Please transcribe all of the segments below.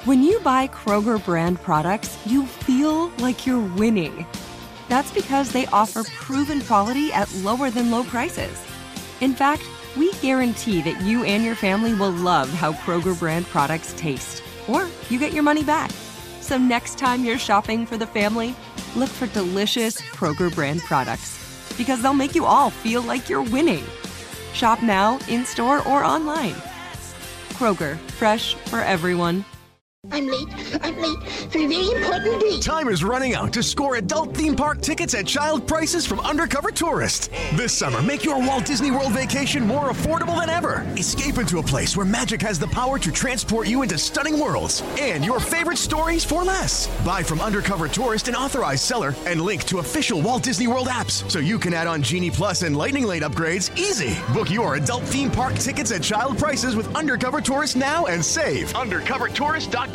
When you buy Kroger brand products, you feel like you're winning. That's because they offer proven quality at lower than low prices. In fact, we guarantee that you and your family will love how Kroger brand products taste, or you get your money back. So next time you're shopping for the family, look for delicious Kroger brand products, because they'll make you all feel like you're winning. Shop now, in-store, or online. Kroger, fresh for everyone. I'm late for a very important date. Time is running out to score adult theme park tickets at child prices from Undercover Tourist. This summer, make your Walt Disney World vacation more affordable than ever. Escape into a place where magic has the power to transport you into stunning worlds and your favorite stories for less. Buy from Undercover Tourist, an authorized seller, and link to official Walt Disney World apps so you can add on Genie Plus and Lightning Lane upgrades easy. Book your adult theme park tickets at child prices with Undercover Tourist now and save. UndercoverTourist.com.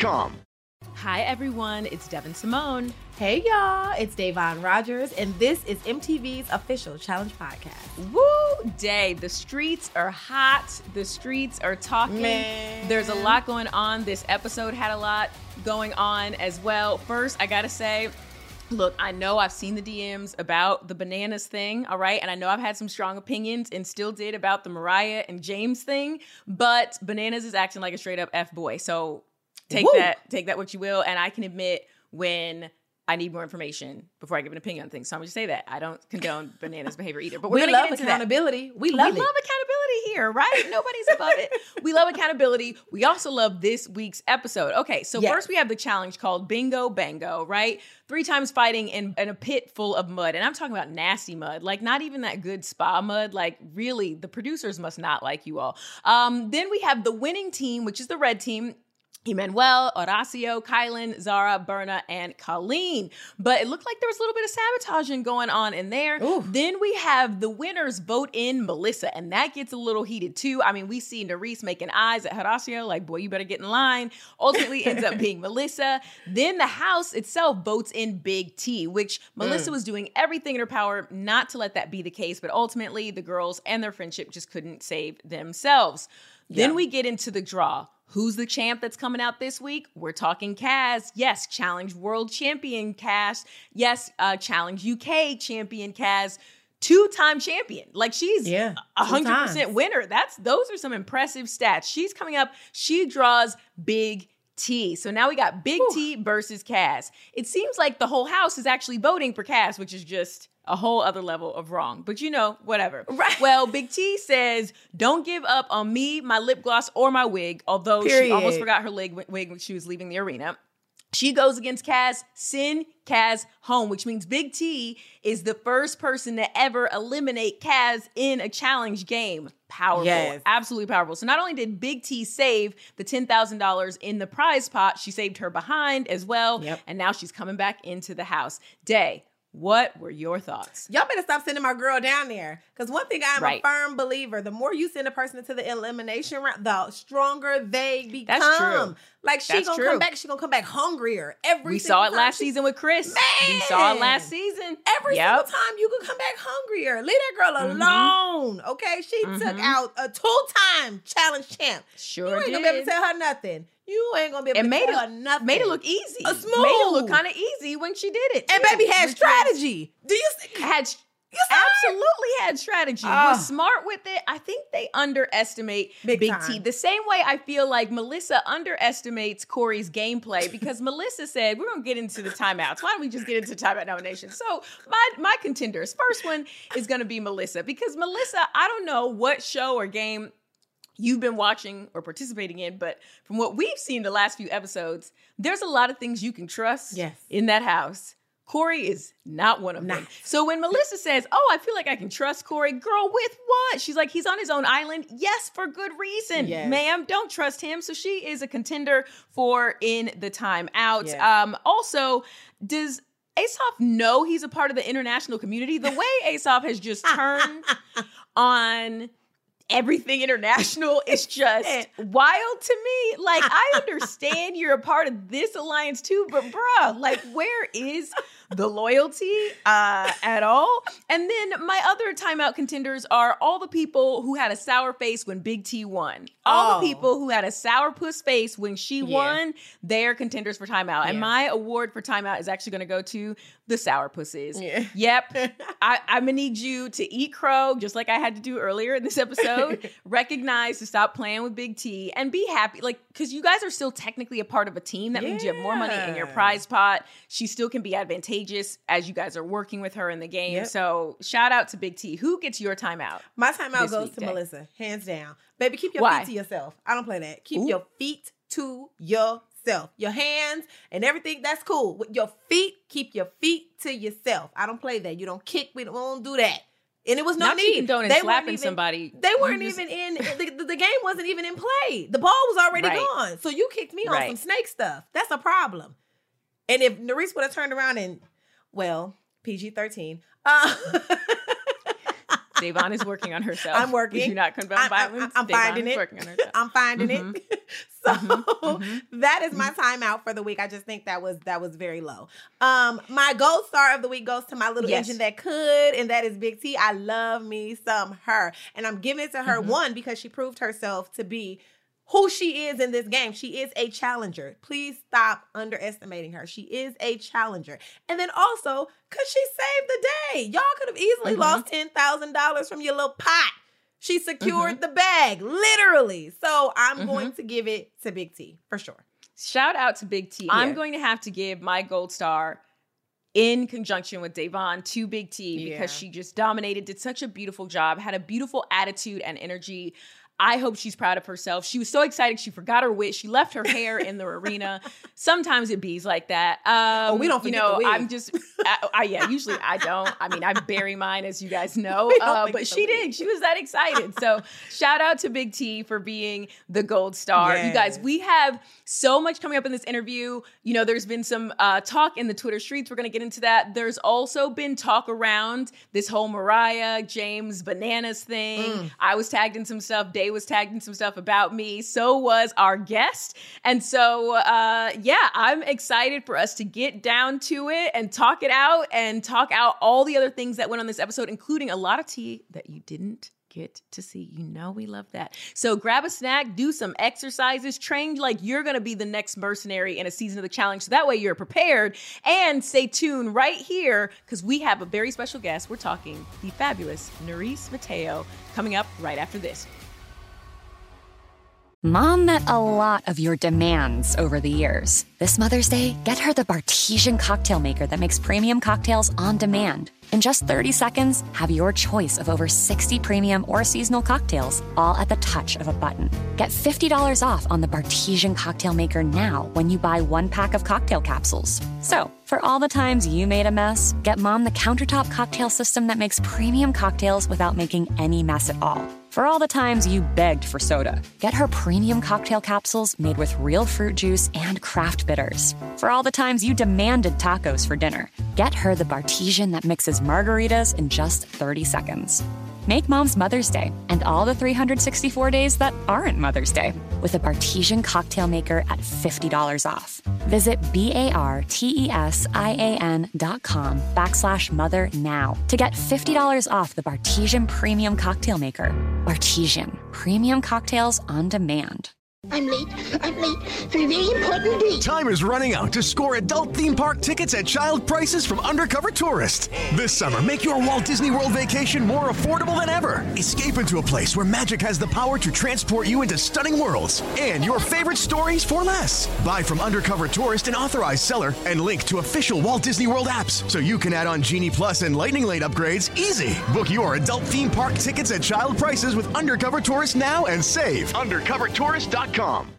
Hi, everyone. It's Devin Simone. Hey, y'all. It's Davon Rogers, and this is MTV's official Challenge podcast. Woo day. The streets are hot. The streets are talking. Man. There's a lot going on. This episode had a lot going on as well. First, I got to say, look, I know I've seen the DMs about the bananas thing, all right? And I know I've had some strong opinions and still did about the Mariah and James thing, but bananas is acting like a straight up F-boy. So take that what you will. And I can admit when I need more information before I give an opinion on things. So I'm going to say that. I don't condone bananas behavior either. But we love accountability. We love accountability here, right? Nobody's above it. We love accountability. We also love this week's episode. Okay, so first we have the challenge called Bingo Bango, right? 3 times fighting in a pit full of mud. And I'm talking about nasty mud, like not even that good spa mud. Like really, the producers must not like you all. Then we have the winning team, which is the red team. Emmanuel, Horacio, Kylan, Zara, Berna, and Colleen. But it looked like there was a little bit of sabotaging going on in there. Ooh. Then we have the winners vote in Melissa, and that gets a little heated too. I mean, we see Nerys making eyes at Horacio, like, boy, you better get in line. Ultimately ends up being Melissa. Then the house itself votes in Big T, which Melissa was doing everything in her power not to let that be the case, but ultimately the girls and their friendship just couldn't save themselves. Then we get into the draw. Who's the champ that's coming out this week? We're talking Kaz. Yes, Challenge World Champion Kaz. Yes, Challenge UK Champion Kaz. 2-time champion. Like she's 100% winner. Those are some impressive stats. She's coming up. She draws Big T. So now we got Big T versus Kaz. It seems like the whole house is actually voting for Kaz, which is just a whole other level of wrong. But you know, whatever. Right. Well, Big T says, don't give up on me, my lip gloss, or my wig, although she almost forgot her wig when she was leaving the arena. She goes against Kaz, send Kaz home, which means Big T is the first person to ever eliminate Kaz in a challenge game. Powerful. Yes. Absolutely powerful. So not only did Big T save the $10,000 in the prize pot, she saved her behind as well. Yep. And now she's coming back into the house. Day. What were your thoughts? Y'all better stop sending my girl down there. Because one thing I'm a firm believer, the more you send a person into the elimination round, the stronger they become. That's true. Like she gonna come back hungrier every We saw it last season with Chris. Man. We saw it last season. Every single time you can come back hungrier. Leave that girl alone. Okay? She took out a 2-time challenge champ. Sure You ain't did. gonna be able to tell her nothing. You ain't gonna be able to tell her nothing. Made it look easy. Smooth. Made it look kind of easy when she did it. And baby had strategy. Do you see? Absolutely had strategy. Was smart with it. I think they underestimate Big T. The same way I feel like Melissa underestimates Corey's gameplay because Melissa said, we're going to get into the timeouts. Why don't we just get into timeout nominations? So my contenders, first one is going to be Melissa because Melissa, I don't know what show or game you've been watching or participating in, but from what we've seen the last few episodes, there's a lot of things you can trust in that house. Corey is not one of them. So when Melissa says, I feel like I can trust Corey, girl, with what? She's like, he's on his own island. Yes, for good reason. Yes. Ma'am, don't trust him. So she is a contender for in the timeout. Yes. Also, does Aesop know he's a part of the international community? The way Aesop has just turned on everything international is just wild to me. Like, I understand you're a part of this alliance too, but bruh, like, where is the loyalty at all. And then my other timeout contenders are all the people who had a sour face when Big T won. All the people who had a sourpuss face when she won, they're contenders for timeout. And my award for timeout is actually going to go to the sourpusses. Yep. I'm going to need you to eat crow, just like I had to do earlier in this episode. Recognize to stop playing with Big T and be happy. Like, because you guys are still technically a part of a team. That means you have more money in your prize pot. She still can be advantageous as you guys are working with her in the game. So shout out to Big T. Who gets your timeout? My timeout goes to Melissa, hands down. Baby, keep your feet to yourself. I don't play that. Keep your feet to yourself. Your hands and everything, that's cool. With your feet, keep your feet to yourself. I don't play that. You don't kick, we don't do that. And it was no need. They slapping somebody. They weren't even in, the game wasn't even in play. The ball was already gone. So you kicked me on some snake stuff. That's a problem. And if Nurys would have turned around and, well, PG-13. Davon is working on herself. I'm working. Did you not condone violence? I'm finding it. I'm finding it. So that is my timeout for the week. I just think that was very low. My gold star of the week goes to my little engine that could, and that is Big T. I love me some her. And I'm giving it to her, one, because she proved herself to be who she is in this game. She is a challenger. Please stop underestimating her. She is a challenger. And then also, because she saved the day. Y'all could have easily lost $10,000 from your little pot. She secured the bag, literally. So I'm going to give it to Big T, for sure. Shout out to Big T. I'm going to have to give my gold star in conjunction with Davon to Big T because she just dominated, did such a beautiful job, had a beautiful attitude and energy. I hope she's proud of herself. She was so excited. She forgot her wig. She left her hair in the arena. Sometimes it bees like that. We don't forget the wig. I'm just, usually I don't. I mean, I bury mine, as you guys know. But she did. She was that excited. So shout out to Big T for being the gold star. Yes. You guys, we have so much coming up in this interview. You know, there's been some talk in the Twitter streets. We're going to get into that. There's also been talk around this whole Mariah, James, bananas thing. I was tagged in some stuff. Dave was tagged in some stuff about me. So was our guest. And so, I'm excited for us to get down to it and talk it out and talk out all the other things that went on this episode, including a lot of tea that you didn't get to see. You know we love that. So grab a snack, do some exercises, train like you're going to be the next mercenary in a season of the challenge. So that way you're prepared, and stay tuned right here because we have a very special guest. We're talking the fabulous Nurys Mateo coming up right after this. Mom met a lot of your demands over the years. This Mother's Day, get her the Bartesian cocktail maker that makes premium cocktails on demand. In just 30 seconds, have your choice of over 60 premium or seasonal cocktails, all at the touch of a button. Get $50 off on the Bartesian cocktail maker now when you buy 1 pack of cocktail capsules. So, for all the times you made a mess, get Mom the countertop cocktail system that makes premium cocktails without making any mess at all. For all the times you begged for soda, get her premium cocktail capsules made with real fruit juice and craft bitters. For all the times you demanded tacos for dinner, get her the Bartesian that mixes margaritas in just 30 seconds. Make Mom's Mother's Day and all the 364 days that aren't Mother's Day with a Bartesian cocktail maker at $50 off. Visit BARTESIAN.com/mother now to get $50 off the Bartesian Premium Cocktail Maker. Bartesian, premium cocktails on demand. I'm late for a very important date. Time is running out to score adult theme park tickets at child prices from Undercover Tourist. This summer, make your Walt Disney World vacation more affordable than ever. Escape into a place where magic has the power to transport you into stunning worlds and your favorite stories for less. Buy from Undercover Tourist, an authorized seller, and link to official Walt Disney World apps so you can add on Genie Plus and Lightning Lane upgrades easy. Book your adult theme park tickets at child prices with Undercover Tourist now and save. UndercoverTourist.com.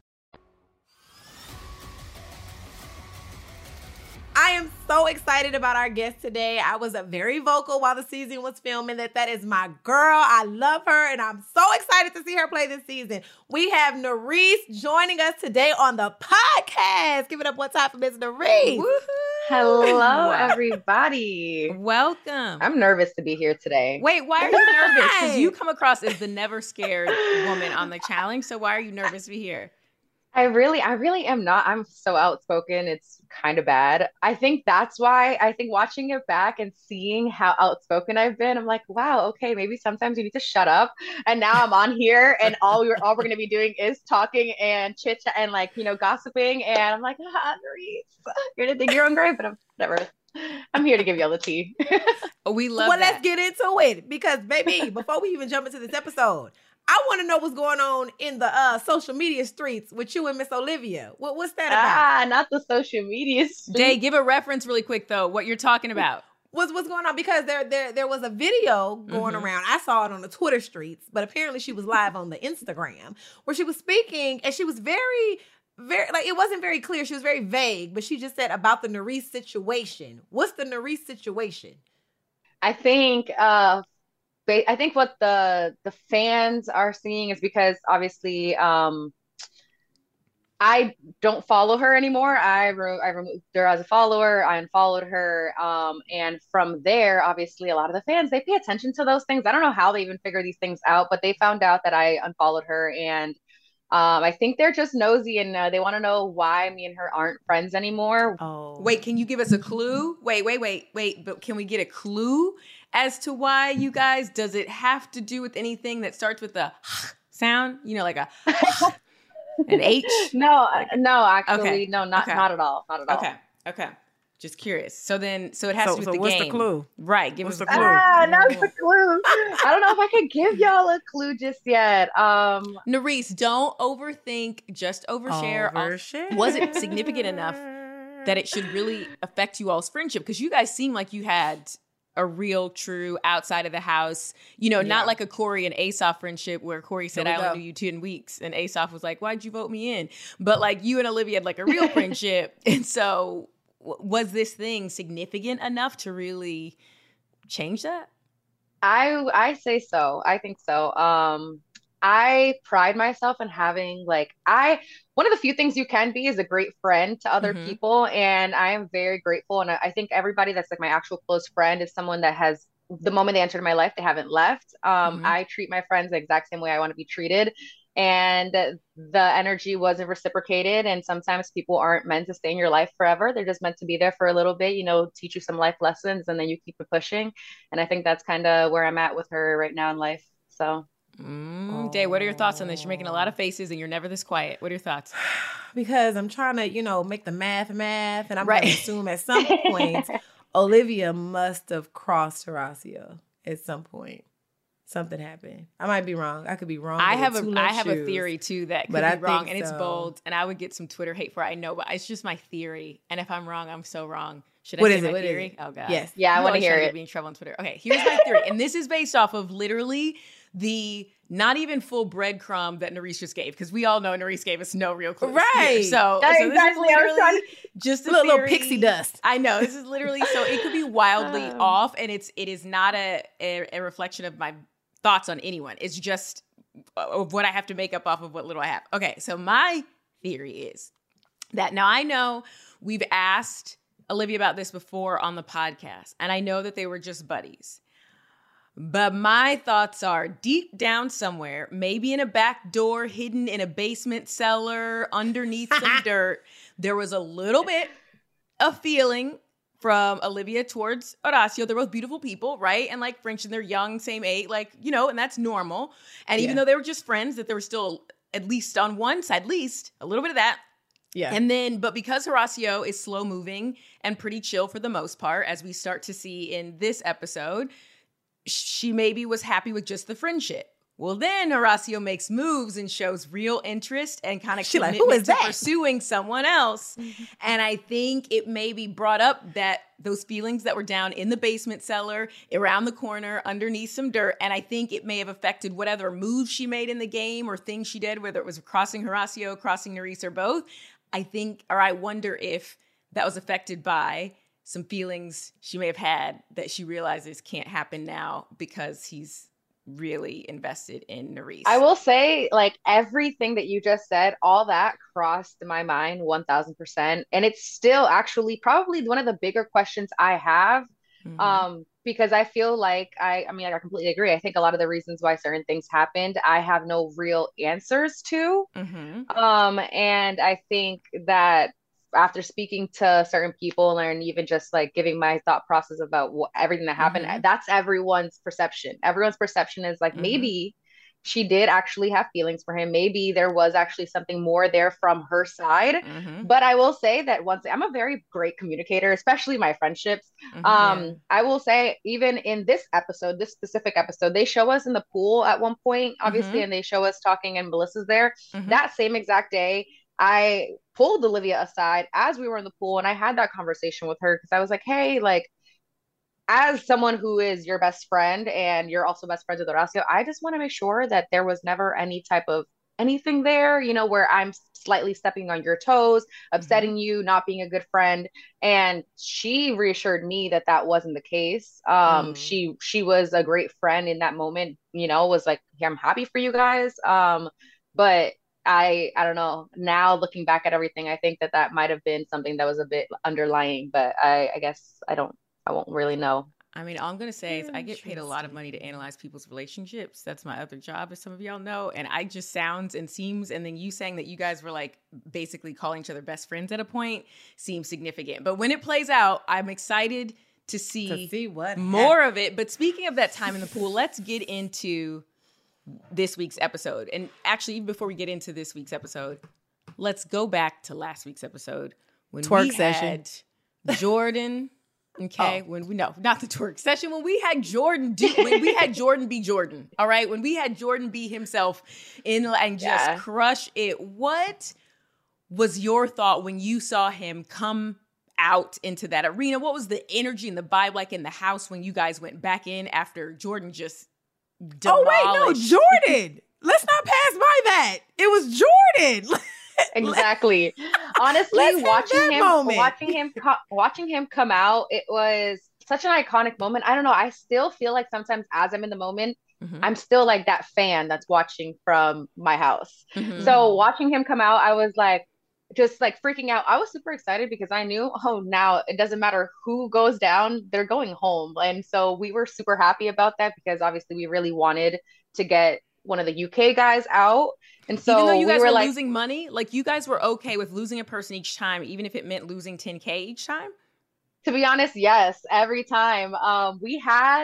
I am so excited about our guest today. I was very vocal while the season was filming that is my girl. I love her, and I'm so excited to see her play this season. We have Nurys joining us today on the podcast. Give it up one time for Ms. Nurys. Woohoo! Hello, everybody. Welcome. I'm nervous to be here today. Wait, why are you nervous? Because you come across as the never scared woman on the challenge. So why are you nervous to be here? I really am not. I'm so outspoken. It's kind of bad. I think that's why I think watching it back and seeing how outspoken I've been, I'm like, wow, okay, maybe sometimes you need to shut up. And now I'm on here and all we're gonna be doing is talking and chit chat and like, gossiping. And I'm like, Reese, you're gonna think you're on great, but I'm whatever. I'm here to give y'all the tea. We love Well, that. let's get into it because, baby, before we even jump into this episode, I want to know what's going on in the social media streets with you and Miss Olivia. What's that about? Not the social media streets. Day, give a reference really quick though. What you're talking about? What's going on? Because there was a video going around. I saw it on the Twitter streets, but apparently she was live on the Instagram where she was speaking, and she was very, like, it wasn't very clear. She was very vague, but she just said about the Nerese situation. What's the Nerese situation? I think what the fans are seeing is because obviously I don't follow her anymore. I removed her as a follower. I unfollowed her. And from there, obviously, a lot of the fans, they pay attention to those things. I don't know how they even figure these things out, but they found out that I unfollowed her. And I think they're just nosy and they want to know why me and her aren't friends anymore. Oh. Wait, can you give us a clue? Wait. But can we get a clue as to why you guys? Does it have to do with anything that starts with a sound? Like a an H? No, actually, Okay. no, not at all. Not at all. Okay. Just curious. So it has to do with the what's game. the clue? Right. Give us What's a the clue. clue? Not the clue. I don't know if I could give y'all a clue just yet. Nerese, don't overthink. Just overshare. Was it significant enough that it should really affect you all's friendship? Because you guys seem like you had a real, true outside of the house, not like a Corey and Asaph friendship where Corey said, I only knew you 10 weeks. And Asaph was like, why'd you vote me in? But like you and Olivia had like a real friendship. And so was this thing significant enough to really change that? I say so. I think so. I pride myself in having one of the few things you can be is a great friend to other people. And I am very grateful. And I think everybody that's like my actual close friend is someone that has, the moment they entered my life, they haven't left. I treat my friends the exact same way I want to be treated. And the energy wasn't reciprocated. And sometimes people aren't meant to stay in your life forever. They're just meant to be there for a little bit, teach you some life lessons, and then you keep it pushing. And I think that's kind of where I'm at with her right now in life. So. Day, what are your thoughts on this? You're making a lot of faces and you're never this quiet. What are your thoughts? Because I'm trying to, make the math, and I'm going to assume at some point Olivia must have crossed Horacio at some point. Something happened. I might be wrong. I could be wrong. I have a theory too that could be wrong, and it's bold, and I would get some Twitter hate for it. I know, but it's just my theory. And if I'm wrong, I'm so wrong. Should I say my theory? Oh God. Yes. Yeah, I want to hear it. Be in trouble on Twitter. Okay, here's my theory, and this is based off of literally the not even full breadcrumb that Nerese just gave, because we all know Nerese gave us no real clues. Right. Here. So exactly. This is literally just a little pixie dust. I know. This is literally, so it could be wildly off, and it is not a reflection of my thoughts on anyone. It's just of what I have to make up off of what little I have. Okay, so my theory is that, now I know we've asked Olivia about this before on the podcast, and I know that they were just buddies. But my thoughts are, deep down somewhere, maybe in a back door, hidden in a basement cellar, underneath some dirt, there was a little bit of feeling from Olivia towards Horacio. They're both beautiful people, right? And like French, and they're young, same age, and that's normal. And even though they were just friends, that there was still, at least on one side, a little bit of that. Yeah. And then, but because Horacio is slow moving and pretty chill for the most part, as we start to see in this episode, she maybe was happy with just the friendship. Well, then Horacio makes moves and shows real interest and kind of commitment to pursuing someone else. And I think it maybe brought up those feelings that were down in the basement cellar, around the corner, underneath some dirt. And I think it may have affected whatever moves she made in the game or things she did, whether it was crossing Horacio, crossing Nerese, or both. I wonder if that was affected by some feelings she may have had that she realizes can't happen now because he's really invested in Nerese. I will say, everything that you just said, all that crossed my mind 1000%. And it's still actually probably one of the bigger questions I have. because I feel like I completely agree. I think a lot of the reasons why certain things happened, I have no real answers to. And I think that after speaking to certain people and even just like giving my thought process about everything that happened, that's everyone's perception. Everyone's perception is like, maybe she did actually have feelings for him. Maybe there was actually something more there from her side. But I will say that I'm a very great communicator, especially my friendships. I will say, even in this specific episode, they show us in the pool at one point, obviously, and they show us talking and Melissa's there. That same exact day, I pulled Olivia aside as we were in the pool and I had that conversation with her because I was like, hey, like, as someone who is your best friend and you're also best friends with Horacio, I just want to make sure that there was never any type of anything there, you know, where I'm slightly stepping on your toes, upsetting you, not being a good friend. And she reassured me that that wasn't the case. She was a great friend in that moment, you know, was like, yeah, I'm happy for you guys. But I don't know. Now looking back at everything, I think that might have been something that was a bit underlying, but I guess I won't really know. I mean, all I'm going to say is I get paid a lot of money to analyze people's relationships. That's my other job, as some of y'all know. And I just sounds and seems, and then you saying that you guys were like basically calling each other best friends at a point seems significant. But when it plays out, I'm excited to see what more of it. But speaking of that time in the pool, let's get into this week's episode. And actually, even before we get into this week's episode, let's go back to last week's episode when we had Jordan... Okay, when we not the twerk session, when we had Jordan be Jordan, all right? When we had Jordan be himself and just crush it. What was your thought when you saw him come out into that arena? What was the energy and the vibe like in the house when you guys went back in after Jordan just demolished? Oh wait, no, Jordan. Let's not pass by that. It was Jordan. Exactly. Honestly, watching him come out, it was such an iconic moment. I don't know. I still feel like sometimes as I'm in the moment, I'm still like that fan that's watching from my house. So watching him come out, I was like, just like freaking out. I was super excited because I knew, now it doesn't matter who goes down, they're going home. And so we were super happy about that because obviously we really wanted to get one of the UK guys out. And so even though you guys were like, losing money, like you guys were okay with losing a person each time, even if it meant losing 10K each time? To be honest, yes, every time. We had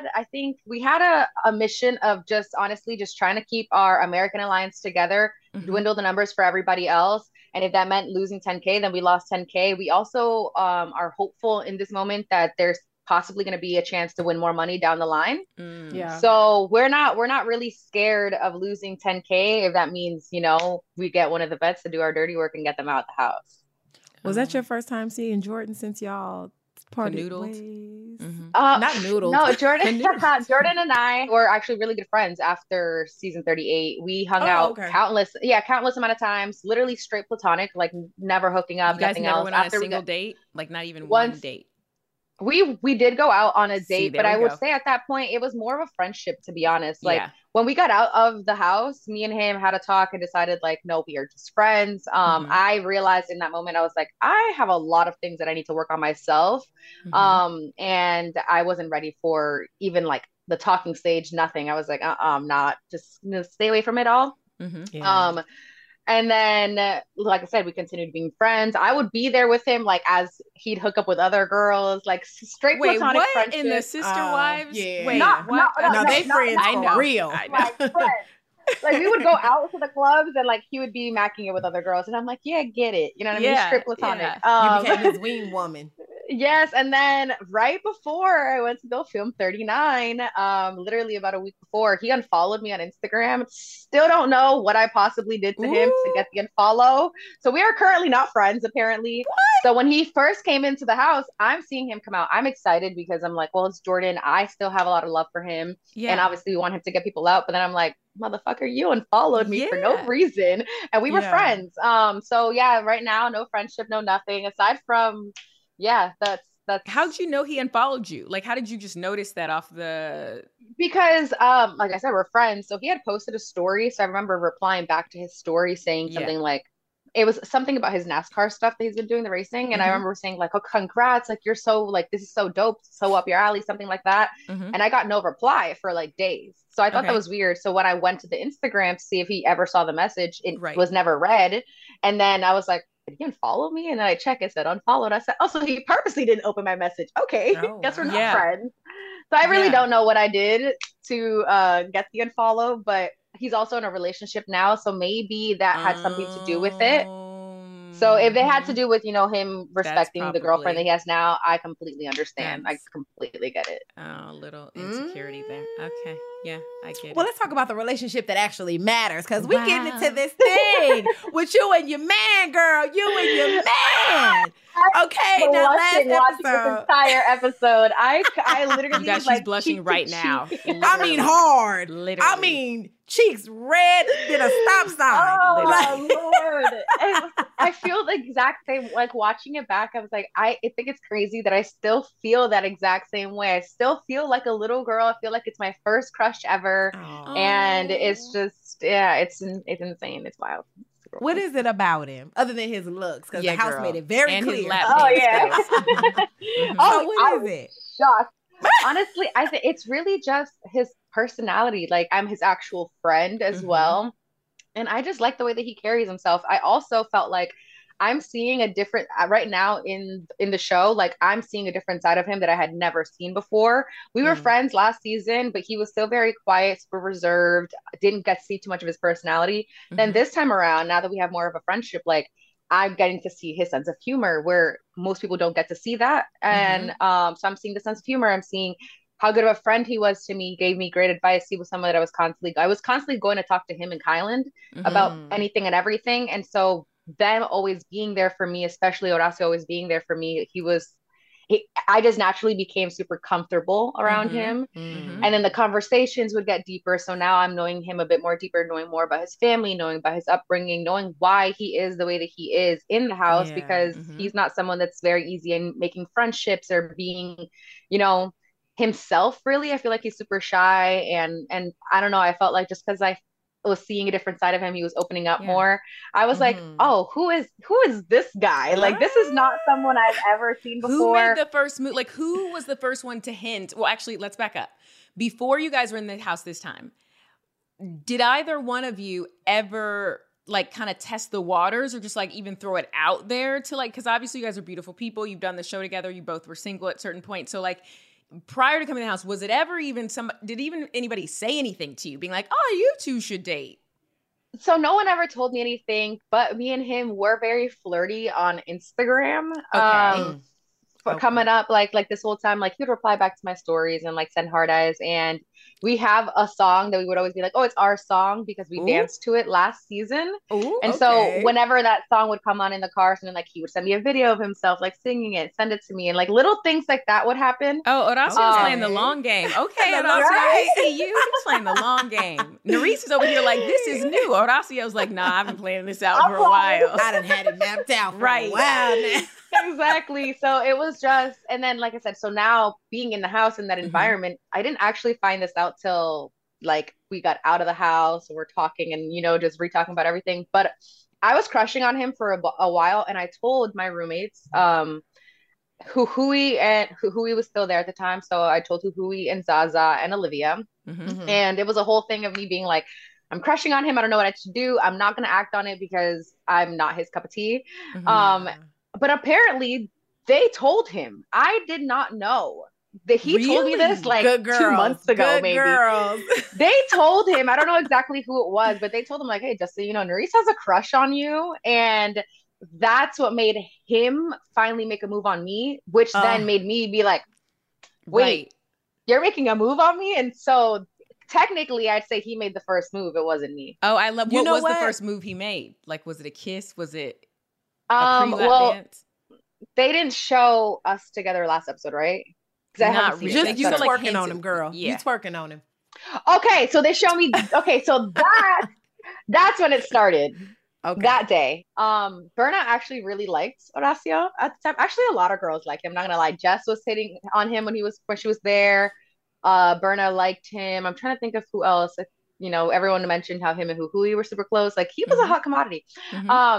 a mission of just honestly just trying to keep our American alliance together, dwindle the numbers for everybody else. And if that meant losing 10K, then we lost 10K. We also are hopeful in this moment that there's possibly going to be a chance to win more money down the line. So we're not really scared of losing 10K if that means, you know, we get one of the vets to do our dirty work and get them out of the house. Was that your first time seeing Jordan since y'all parted ways? Not noodles. No, Jordan and I were actually really good friends after season 38. We hung out countless amount of times, literally straight platonic, like never hooking up, you guys nothing never else. Went on a single date? Like not even one date? We did go out on a date, but I would say at that point it was more of a friendship, to be honest. Like when we got out of the house, me and him had a talk and decided like, no, we are just friends. I realized in that moment, I was like, I have a lot of things that I need to work on myself. And I wasn't ready for even like the talking stage, nothing. I was like, I'm not, just stay away from it all. And then, like I said, we continued being friends. I would be there with him, like, as he'd hook up with other girls, like, straight platonic friendship. In the Sister Wives? Yeah. Wait, no, they friends for real. I know. Like, we would go out to the clubs, and, like, he would be macking it with other girls. And I'm like, yeah, get it. You know what I mean? Straight platonic. You became his wing woman. Yes, and then right before I went to go film 39, literally about a week before, he unfollowed me on Instagram. Still don't know what I possibly did to him to get the unfollow. So we are currently not friends, apparently. What? So when he first came into the house, I'm seeing him come out. I'm excited because I'm like, well, it's Jordan. I still have a lot of love for him. And obviously we want him to get people out. But then I'm like, motherfucker, you unfollowed me for no reason. And we were friends. So yeah, right now, no friendship, no nothing. Aside from... Yeah, that's how did you know he unfollowed you? Like, how did you just notice that off the... Because, like I said, we're friends. So he had posted a story. So I remember replying back to his story saying something like, it was something about his NASCAR stuff that he's been doing, the racing. And I remember saying like, oh, congrats. Like, you're so like, this is so dope. So up your alley, something like that. And I got no reply for like days. So I thought that was weird. So when I went to the Instagram to see if he ever saw the message, it was never read. And then I was like, did he unfollow me? And then I checked, it said unfollowed. I said, oh, so he purposely didn't open my message. Okay. Guess we're not friends. So I really don't know what I did to get the unfollow, but he's also in a relationship now. So maybe that had something to do with it. So if it had to do with, you know, him respecting the girlfriend that he has now, I completely understand. I completely get it. Oh, a little insecurity there. Okay. Yeah, I get it. Well, let's talk about the relationship that actually matters, because we getting into this thing with you and your man, girl. You and your man. Okay, now last episode. This entire episode, I literally she's like, blushing right now. I mean, hard. Literally. I mean, cheeks red than a stop sign. Oh my Lord. I feel the exact same, like watching it back, I was like, I think it's crazy that I still feel that exact same way. I still feel like a little girl. I feel like it's my first crush ever. And it's just, it's insane. It's wild. What is it about him other than his looks? Because the house made it very clear. Oh, yeah. What is it? Shocked. Honestly, I think it's really just his personality. Like, I'm his actual friend as well. And I just like the way that he carries himself. I also felt like I'm seeing a different, right now in the show, like I'm seeing a different side of him that I had never seen before. We were friends last season, but he was still very quiet, super reserved, didn't get to see too much of his personality. Then this time around, now that we have more of a friendship, like I'm getting to see his sense of humor where most people don't get to see that. And so I'm seeing the sense of humor. I'm seeing how good of a friend he was to me. He gave me great advice. He was someone that I was constantly going to talk to him and Kyland about anything and everything. And so them always being there for me, especially Horacio always being there for me, I just naturally became super comfortable around him. And then the conversations would get deeper. So now I'm knowing him a bit more deeper, knowing more about his family, knowing about his upbringing, knowing why he is the way that he is in the house, because he's not someone that's very easy in making friendships or being, you know, himself really. I feel like he's super shy, and I don't know, I felt like just because I was seeing a different side of him, he was opening up more. I was like, oh, who is this guy? Like, this is not someone I've ever seen before. Who made the first move? Like, who was the first one to hint? Well, actually, let's back up. Before you guys were in the house this time, did either one of you ever like kind of test the waters, or just like even throw it out there to like, because obviously you guys are beautiful people, you've done the show together, you both were single at certain points, so like prior to coming to the house, was it ever even did anybody say anything to you being like, oh, you two should date? So no one ever told me anything, but me and him were very flirty on Instagram. Coming up like this whole time, like he would reply back to my stories and like send hard eyes. And we have a song that we would always be like, oh, it's our song, because we danced to it last season. So whenever that song would come on in the car, and then like he would send me a video of himself like singing it, send it to me, and like little things like that would happen. Oh, Horacio was playing the long game. Okay, Horacio, I see you. He's playing the long game. Nerys is over here like, this is new. Horacio's like, nah, I've been playing this out for a while. I done had it mapped out for a while now. Exactly. So it was just, and then like I said, so now being in the house in that environment, I didn't actually find this out till like we got out of the house and we're talking and, you know, just re-talking about everything. But I was crushing on him for a while, and I told my roommates, Hui was still there at the time. So I told Hui and Zaza and Olivia, and it was a whole thing of me being like, I'm crushing on him. I don't know what I should do. I'm not going to act on it because I'm not his cup of tea. But apparently they told him. I did not know that he told me this like 2 months ago, maybe. They told him, I don't know exactly who it was, but they told him like, hey, just so you know, Nerys has a crush on you. And that's what made him finally make a move on me, which then made me be like, wait, you're making a move on me? And so technically I'd say he made the first move. It wasn't me. Oh, I love, what was the first move he made? Like, was it a kiss? Was it dance? They didn't show us together last episode, right? Not really. Just you twerking on him, girl. Yeah. You twerking on him. Okay, so they show me. Okay, so that's when it started. Okay. That day. Berna actually really liked Horacio at the time. Actually, a lot of girls like him. Not gonna lie. Jess was hitting on him when she was there. Berna liked him. I'm trying to think of who else. You know, everyone mentioned how him and Hui were super close. Like, he was a hot commodity.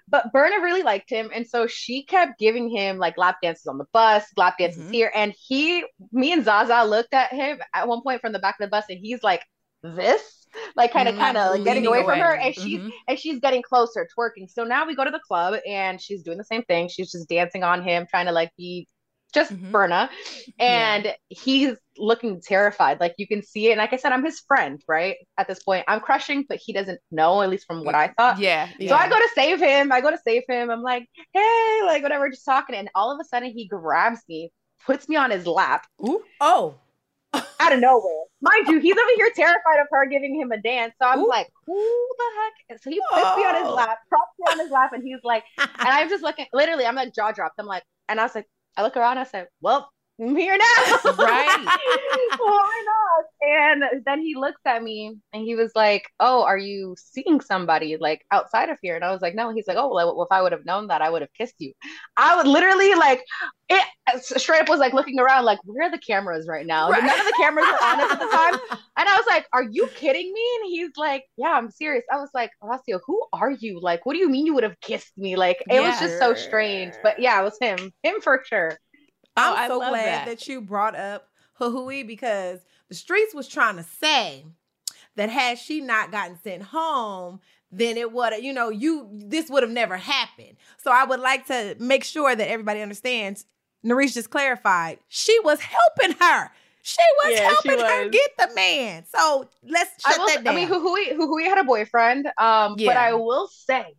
But Berna really liked him. And so she kept giving him like lap dances on the bus, lap dances here. And me and Zaza looked at him at one point from the back of the bus and he's like, this? Like kind of like getting away from her. And she's getting closer, twerking. So now we go to the club and she's doing the same thing. She's just dancing on him, trying to like be just Berna. And he's looking terrified. Like you can see it. And like I said, I'm his friend, right? At this point, I'm crushing, but he doesn't know, at least from what I thought. So I go to save him. I'm like, hey, like whatever, just talking. And all of a sudden he grabs me, puts me on his lap. Ooh. Oh. Out of nowhere. Mind you, he's over here terrified of her giving him a dance. So I'm like, who the heck? And so he puts me on his lap, props me on his lap, and he's like, and I'm just looking, literally, I'm like jaw dropped. I'm like, and I was like, I look around, I said, well, I'm here now. Right. Why not? And then he looks at me and he was like, oh, are you seeing somebody like outside of here? And I was like, no. He's like, oh, well, if I would have known that, I would have kissed you. I would literally like, it straight up was like looking around like, where are the cameras right now? Right. None of the cameras were on at the time. And I was like, are you kidding me? And he's like, yeah, I'm serious. I was like, Horacio, who are you? Like, what do you mean you would have kissed me? Like, it was just so strange. But yeah, it was him for sure. I'm so glad that you brought up Huhui, because the streets was trying to say that had she not gotten sent home, then it would have, this would have never happened. So I would like to make sure that everybody understands. Narice just clarified, she was helping her. She was helping her get the man. So let's shut that down. I mean, Huhui had a boyfriend, but I will say,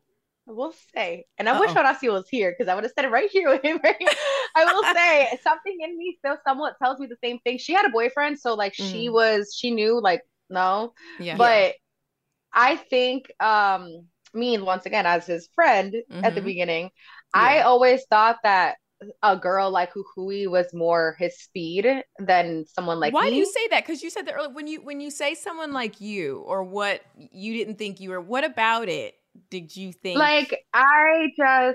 and I wish Horacio was here because I would have said it right here with him. Right? I will say something in me still somewhat tells me the same thing. She had a boyfriend, so like she knew like no. Yeah. But I think me, once again, as his friend at the beginning, I always thought that a girl like Huhui was more his speed than someone like me. Why do you say that? Because you said that earlier, when you say someone like you or what you didn't think you were, what about it did you think? Like, I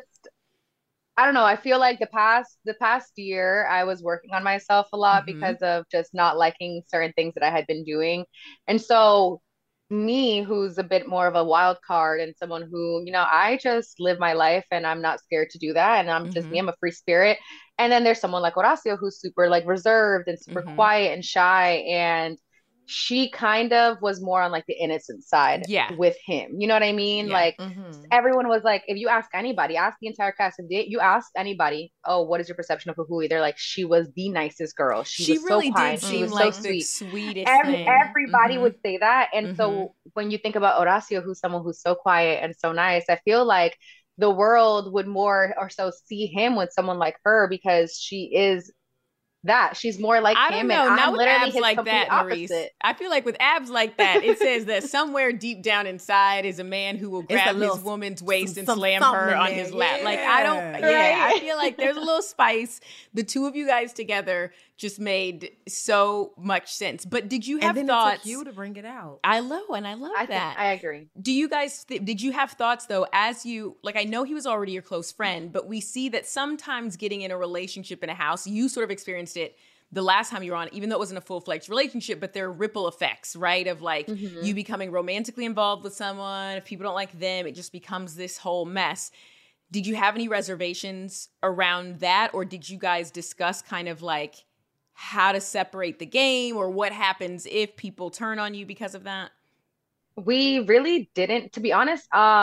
don't know. I feel like the past year I was working on myself a lot because of just not liking certain things that I had been doing. And so me, who's a bit more of a wild card and someone who, I just live my life and I'm not scared to do that. And I'm just me, I'm a free spirit. And then there's someone like Horacio who's super like reserved and super quiet and shy. And she kind of was more on like the innocent side with him. You know what I mean? Yeah. Like everyone was like, if you ask anybody, ask the entire cast, if you ask anybody, oh, what is your perception of Huhui? They're like, she was the nicest girl. She was really so kind. She was like so sweet. Sweetest everybody would say that. And so when you think about Horacio, who's someone who's so quiet and so nice, I feel like the world would more or so see him with someone like her because she is that she's more like I don't him know. and Not I'm with literally abs his like that, opposite. Narice. I feel like with abs like that, it says that somewhere deep down inside is a man who will grab his woman's waist and slam her on his lap. Like I feel like there's a little spice. The two of you guys together just made so much sense. But did you have thoughts? It took you to bring it out. I love that. I agree. Do you guys? Did you have thoughts though? As you I know he was already your close friend, but we see that sometimes getting in a relationship in a house, you sort of experienced it the last time you were on, even though it wasn't a full-fledged relationship, but there are ripple effects, right? Of like you becoming romantically involved with someone. If people don't like them, it just becomes this whole mess. Did you have any reservations around that? Or did you guys discuss kind of like how to separate the game or what happens if people turn on you because of that? We really didn't, to be honest.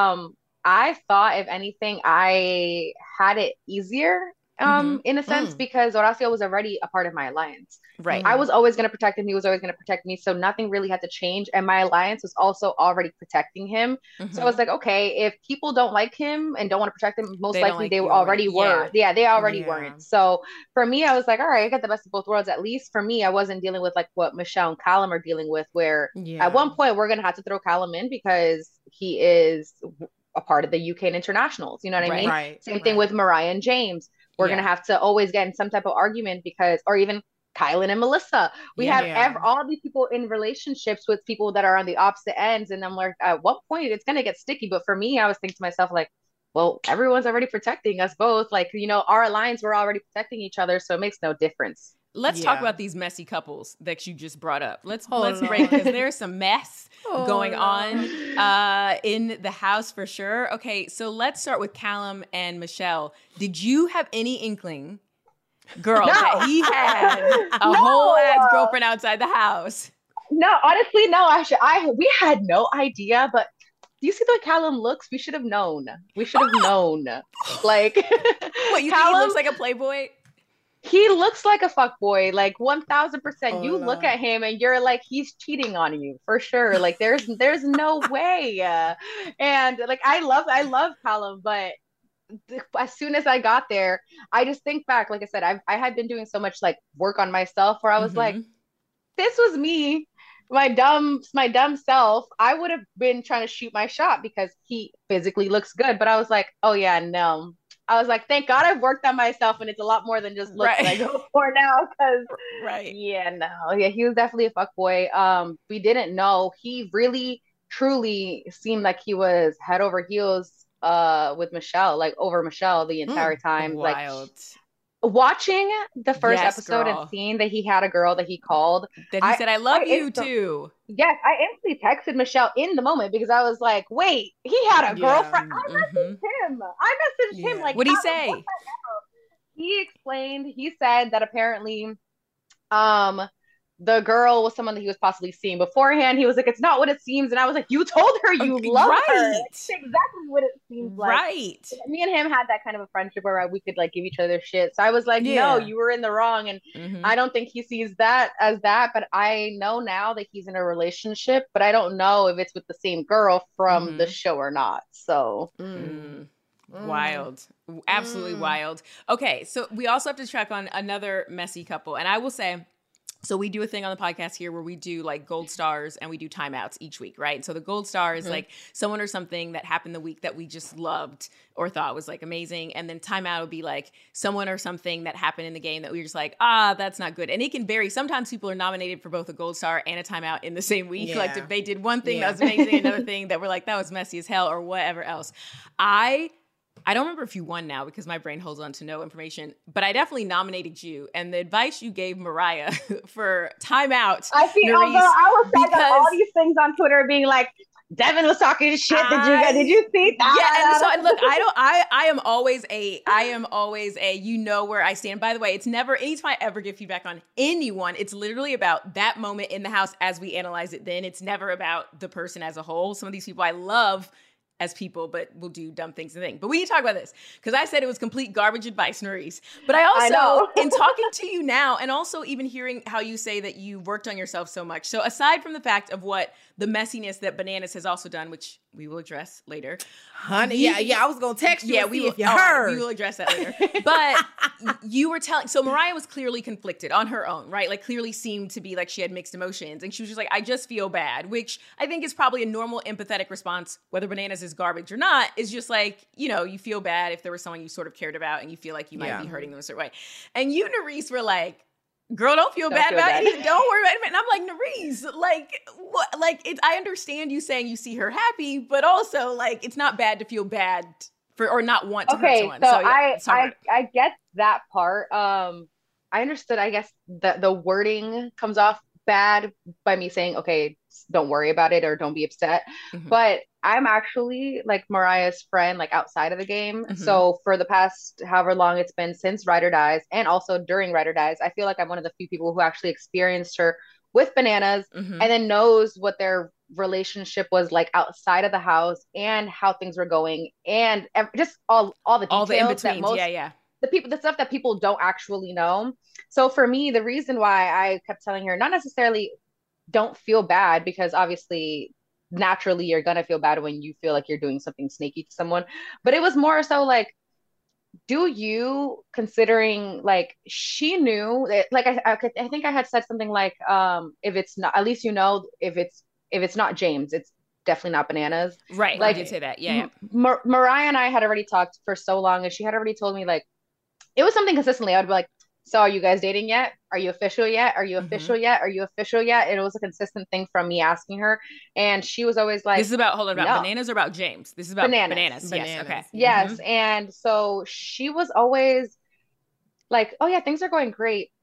I thought, if anything, I had it easier in a sense, because Horacio was already a part of my alliance. Right. I was always going to protect him. He was always going to protect me. So nothing really had to change. And my alliance was also already protecting him. So I was like, okay, if people don't like him and don't want to protect him, most likely they already were. Yeah, they already weren't. So for me, I was like, all right, I got the best of both worlds. At least for me, I wasn't dealing with like what Michelle and Callum are dealing with, where at one point we're going to have to throw Callum in because he is a part of the UK and internationals. You know what I mean? Right. Same thing with Mariah and James. We're going to have to always get in some type of argument because, or even Kylan and Melissa. We have all these people in relationships with people that are on the opposite ends. And I'm like, at what point it's going to get sticky? But for me, I was thinking to myself, like, well, everyone's already protecting us both. Like, our alliance, we're already protecting each other. So it makes no difference. let's talk about these messy couples that you just brought up. Let's break, because there's some mess going on in the house for sure. Okay, so let's start with Callum and Michelle. Did you have any inkling, girl, that he had a whole ass girlfriend outside the house? No, honestly, no. We had no idea, but do you see the way Callum looks? We should have known. Like, what, you think he looks like a playboy? He looks like a fuckboy, like 1000%. You look at him and you're like, he's cheating on you for sure. Like, there's no way. And like, I love Callum, but as soon as I got there, I just think back. Like I said, I had been doing so much like work on myself, where I was like, this was me. My dumb self, I would have been trying to shoot my shot because he physically looks good. But I was like, oh yeah, no. I was like, thank God I've worked on myself, and it's a lot more than just looks that I go for now. Because he was definitely a fuckboy. We didn't know. He really, truly seemed like he was head over heels with Michelle, like over Michelle the entire time. Wild. Like, watching the first episode and seeing that he had a girl that he called, that he said, I love you too. Yes, I instantly texted Michelle in the moment, because I was like, wait, he had a girlfriend. I messaged him. Like, what'd he say? He explained, he said that apparently the girl was someone that he was possibly seeing beforehand. He was like, it's not what it seems. And I was like, you told her you love her. That's exactly what it seems like. Right. Me and him had that kind of a friendship where we could like give each other shit. So I was like, no, you were in the wrong. And I don't think he sees that as that. But I know now that he's in a relationship, but I don't know if it's with the same girl from the show or not. So. Wild. Absolutely wild. Okay. So we also have to check on another messy couple. And I will say, so we do a thing on the podcast here where we do like gold stars and we do timeouts each week, right? So the gold star is like someone or something that happened the week that we just loved or thought was like amazing. And then timeout would be like someone or something that happened in the game that we were just like, that's not good. And it can vary. Sometimes people are nominated for both a gold star and a timeout in the same week. Yeah. Like if they did one thing that was amazing, another thing that we're like, that was messy as hell or whatever else. I don't remember if you won now because my brain holds on to no information, but I definitely nominated you. And the advice you gave Mariah for timeout. I see, although I was saying all these things on Twitter being like, Devin was talking shit. Did you see that? Yeah, and so look, I am always a, you know where I stand. By the way, it's never, anytime I ever give feedback on anyone, it's literally about that moment in the house as we analyze it then. It's never about the person as a whole. Some of these people I love as people, but will do dumb things and things. But we need to talk about this because I said it was complete garbage advice, Nerys. But I also, in talking to you now, and also even hearing how you say that you worked on yourself so much. So aside from the fact of what the messiness that Bananas has also done, which we will address later. Honey, I was going to text you if you heard. Right, we will address that later. But you were telling, so Mariah was clearly conflicted on her own, right? Like clearly seemed to be like she had mixed emotions. And she was just like, I just feel bad, which I think is probably a normal empathetic response, whether Bananas is garbage or not, is just like, you know, you feel bad if there was someone you sort of cared about and you feel like you might be hurting them a certain way. And you, Nerys, were like, girl, don't feel bad about it. Don't worry about it. And I'm like, Nerys, like, what? Like, I understand you saying you see her happy, but also, like, it's not bad to feel bad for or not want to hurt someone. So I get that part. I understood. I guess the wording comes off bad by me saying, okay, don't worry about it or don't be upset. But I'm actually like Mariah's friend, like outside of the game. So for the past however long it's been since Ride or Dies and also during Ride or Dies, I feel like I'm one of the few people who actually experienced her with Bananas and then knows what their relationship was like outside of the house and how things were going and just all the details, all the in-betweens. The stuff that people don't actually know. So for me, the reason why I kept telling her, not necessarily don't feel bad, because obviously naturally you're gonna feel bad when you feel like you're doing something snaky to someone, but it was more so like, do you, considering like she knew that, like I think I had said something like if it's not, at least you know, if it's not James, it's definitely not Bananas, right? Like I did say that. Mariah and I had already talked for so long and she had already told me like it was something consistently. I would be like, so are you guys dating yet? Are you official yet? Are you official yet? Are you official yet? And it was a consistent thing from me asking her. And she was always like, this is about, hold on, about Bananas or about James? This is about Bananas. Yes. Okay. Yes. And so she was always like, oh yeah, things are going great.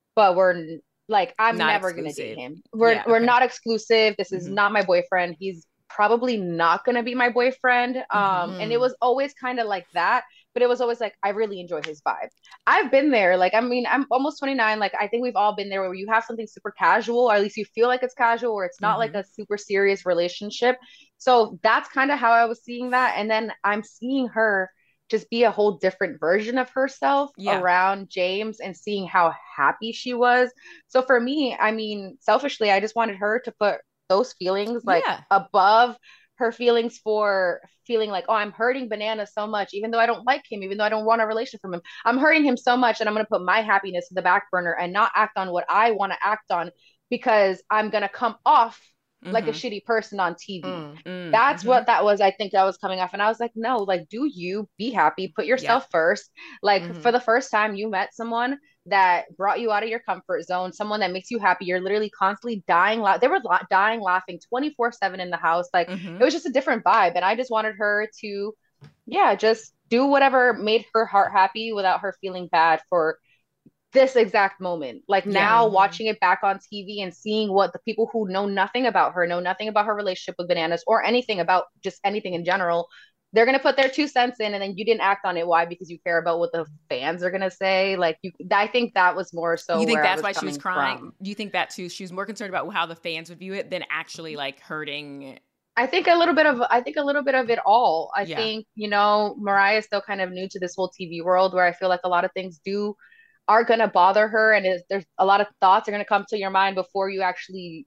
but I'm not never exclusive. gonna date him. We're not exclusive. This is not my boyfriend. He's probably not gonna be my boyfriend. And it was always kind of like that, but it was always like, I really enjoy his vibe. I've been there. Like, I mean, I'm almost 29. Like, I think we've all been there where you have something super casual, or at least you feel like it's casual, or it's not like a super serious relationship. So that's kind of how I was seeing that. And then I'm seeing her just be a whole different version of herself around James, and seeing how happy she was. So for me, I mean, selfishly, I just wanted her to put those feelings like above her feelings for feeling like, oh, I'm hurting Bananas so much, even though I don't like him, even though I don't want a relationship from him. I'm hurting him so much, and I'm going to put my happiness to the back burner and not act on what I want to act on, because I'm going to come off like a shitty person on TV. That's what that was. I think that was coming off. And I was like, no, like, do you be happy, put yourself first. Like, for the first time you met someone that brought you out of your comfort zone, someone that makes you happy. You're literally constantly dying. They were dying laughing 24/7 in the house. Like, it was just a different vibe. And I just wanted her to, just do whatever made her heart happy without her feeling bad for this exact moment. Like, now watching it back on TV and seeing what the people who know nothing about her, know nothing about her relationship with Bananas, or anything about just anything in general, they're going to put their 2 cents in, and then you didn't act on it. Why? Because you care about what the fans are going to say. Like, I think that was more so. You think that's why she was crying? Do you think that too? She was more concerned about how the fans would view it than actually like hurting. I think a little bit of it all. I think, Mariah is still kind of new to this whole TV world, where I feel like a lot of things are going to bother her, and there's a lot of thoughts are going to come to your mind before you actually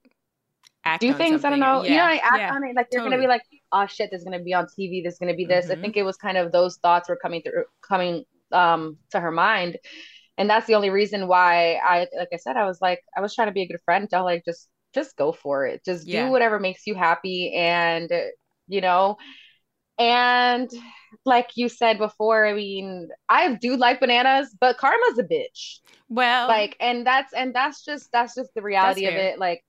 do things. Something. I don't know. Act on it. Like, you're going to be like, oh shit, this is going to be on TV. This is going to be this. I think it was kind of those thoughts were coming to her mind. And that's the only reason why like I said, I was trying to be a good friend. To like, just go for it. Just do whatever makes you happy. And, and like you said before, I mean, I do like Bananas, but Karma's a bitch. Well, like, and that's just the reality of it. Like,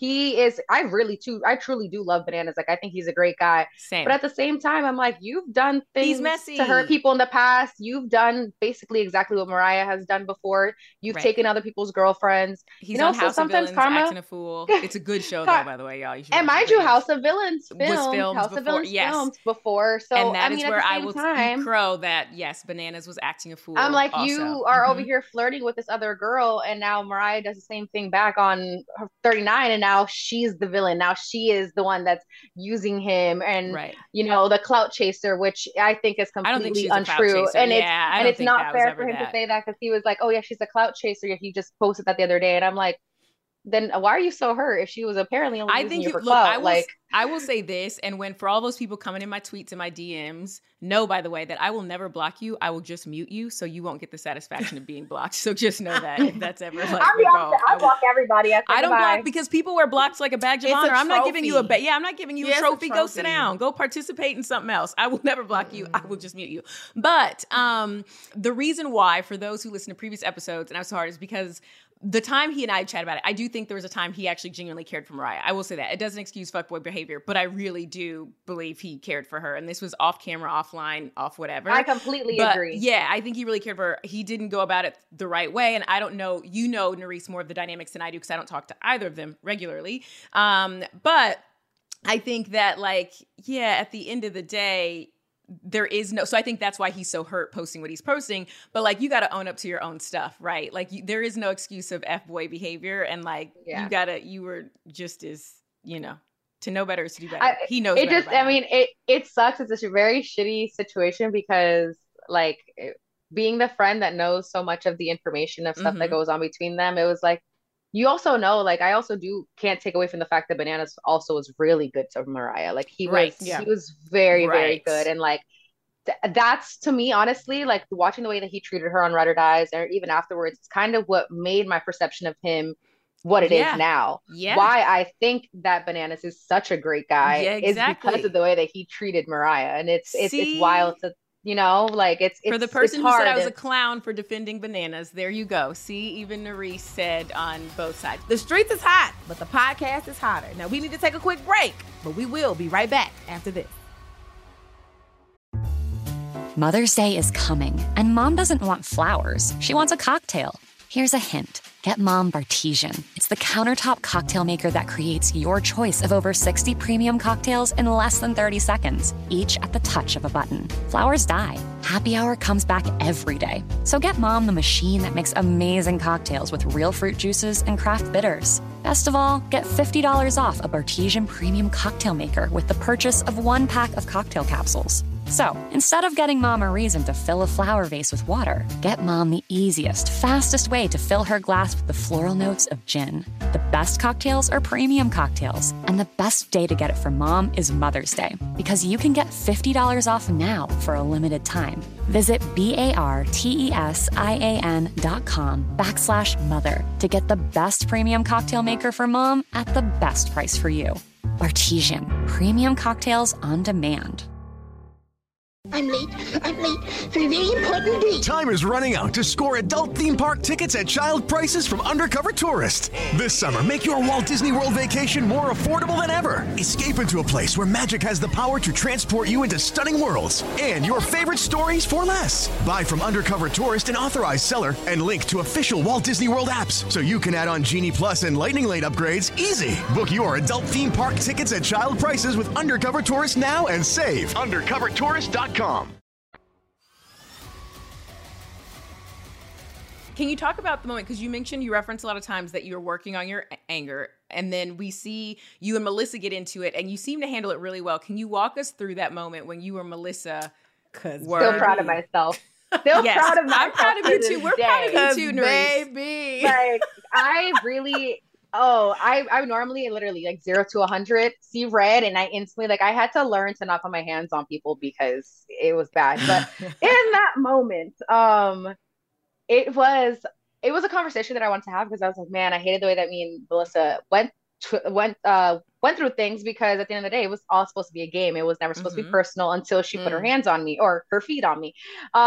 I truly do love Bananas. Like, I think he's a great guy. Same. But at the same time, I'm like, you've done things he's messy. to hurt people in the past. You've done basically exactly what Mariah has done before. You've taken other people's girlfriends. He's on House of Villains, acting a fool. It's a good show, though, by the way, y'all. And mind you, House of Villains was filmed before. So, and that is where I will crow that, yes, Bananas was acting a fool. I'm like, also. You are over here flirting with this other girl, and now Mariah does the same thing back on 39, and now she's the villain. Now she is the one that's using him, and the clout chaser, which I think is completely untrue. And it's not fair for him to say that, because he was like, oh yeah, she's a clout chaser. He just posted that the other day, and I'm like, then why are you so hurt if she was apparently only using you for clout? I will say this, and for all those people coming in my tweets and my DMs, know, by the way, that I will never block you. I will just mute you, so you won't get the satisfaction of being blocked. So just know that if that's ever like I block everybody. I don't block because people wear blocks like a badge of honor. I'm not giving you I'm not giving you a trophy. Go sit down. Go participate in something else. I will never block you. I will just mute you. But the reason why, for those who listen to previous episodes, and I'm so hard, is because the time he and I chat about it, I do think there was a time he actually genuinely cared for Mariah. I will say that. It doesn't excuse fuckboy behavior, but I really do believe he cared for her. And this was off camera, offline, off whatever. I completely agree. Yeah, I think he really cared for her. He didn't go about it the right way. And I don't know, Nerys, more of the dynamics than I do, because I don't talk to either of them regularly. But I think that, at the end of the day, there is no, so I think that's why he's so hurt posting what he's posting. But you got to own up to your own stuff, right? There is no excuse of F-boy behavior, and you were just as, to know better is to do better. He knows. It sucks. It's a very shitty situation, because being the friend that knows so much of the information of stuff that goes on between them, it was like, you also know, I also can't take away from the fact that Bananas also was really good to Mariah. He was very, very good. And that's, to me, honestly, watching the way that he treated her on Ride or Dies, or even afterwards, it's kind of what made my perception of him what it is now. Yeah. Why I think that Bananas is such a great guy is because of the way that he treated Mariah. And it's wild to, it's for the person who said I was a clown for defending Bananas. There you go. See, even Nerys said on both sides. The streets is hot, but the podcast is hotter. Now we need to take a quick break, but we will be right back after this. Mother's Day is coming, and Mom doesn't want flowers. She wants a cocktail. Here's a hint. Get Mom Bartesian. It's the countertop cocktail maker that creates your choice of over 60 premium cocktails in less than 30 seconds, each at the touch of a button. Flowers die. Happy Hour comes back every day. So get Mom the machine that makes amazing cocktails with real fruit juices and craft bitters. Best of all, get $50 off a Bartesian premium cocktail maker with the purchase of 1 pack of cocktail capsules. So, instead of getting Mom a reason to fill a flower vase with water, get Mom the easiest, fastest way to fill her glass with the floral notes of gin. The best cocktails are premium cocktails, and the best day to get it for Mom is Mother's Day, because you can get $50 off now for a limited time. Visit BARTESIAN.com/mother to get the best premium cocktail maker for Mom at the best price for you. Bartesian, premium cocktails on demand. I'm late for a very important date. Time is running out to score adult theme park tickets at child prices from Undercover Tourist. This summer, make your Walt Disney World vacation more affordable than ever. Escape into a place where magic has the power to transport you into stunning worlds and your favorite stories for less. Buy from Undercover Tourist, an authorized seller, and link to official Walt Disney World apps so you can add on Genie Plus and Lightning Lane upgrades easy. Book your adult theme park tickets at child prices with Undercover Tourist now and save. UndercoverTourist.com. Can you talk about the moment? Because you mentioned, you reference a lot of times that you're working on your anger, and then we see you and Melissa get into it, and you seem to handle it really well. Can you walk us through that moment when you and Melissa Still proud of myself. Still yes, proud of myself. I'm proud of you too. We're proud of you too, Nerys. Baby. Like, I really... I normally literally like 0 to 100 see red, and I instantly, like, I had to learn to not put my hands on people because it was bad. But in that moment, it was a conversation that I wanted to have, because I was like, man, I hated the way that me and Melissa went through things, because at the end of the day, it was all supposed to be a game. It was never supposed to be personal until she put her hands on me, or her feet on me.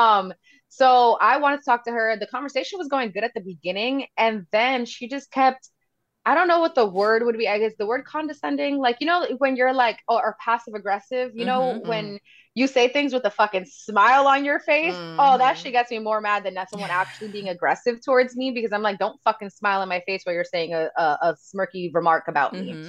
So I wanted to talk to her. The conversation was going good at the beginning, and then she just kept, I don't know what the word would be. I guess the word condescending, like, you know, when you're like, or passive aggressive, you know, when you say things with a fucking smile on your face. Oh, that shit gets me more mad than someone actually being aggressive towards me, because I'm like, don't fucking smile in my face while you're saying a smirky remark about me.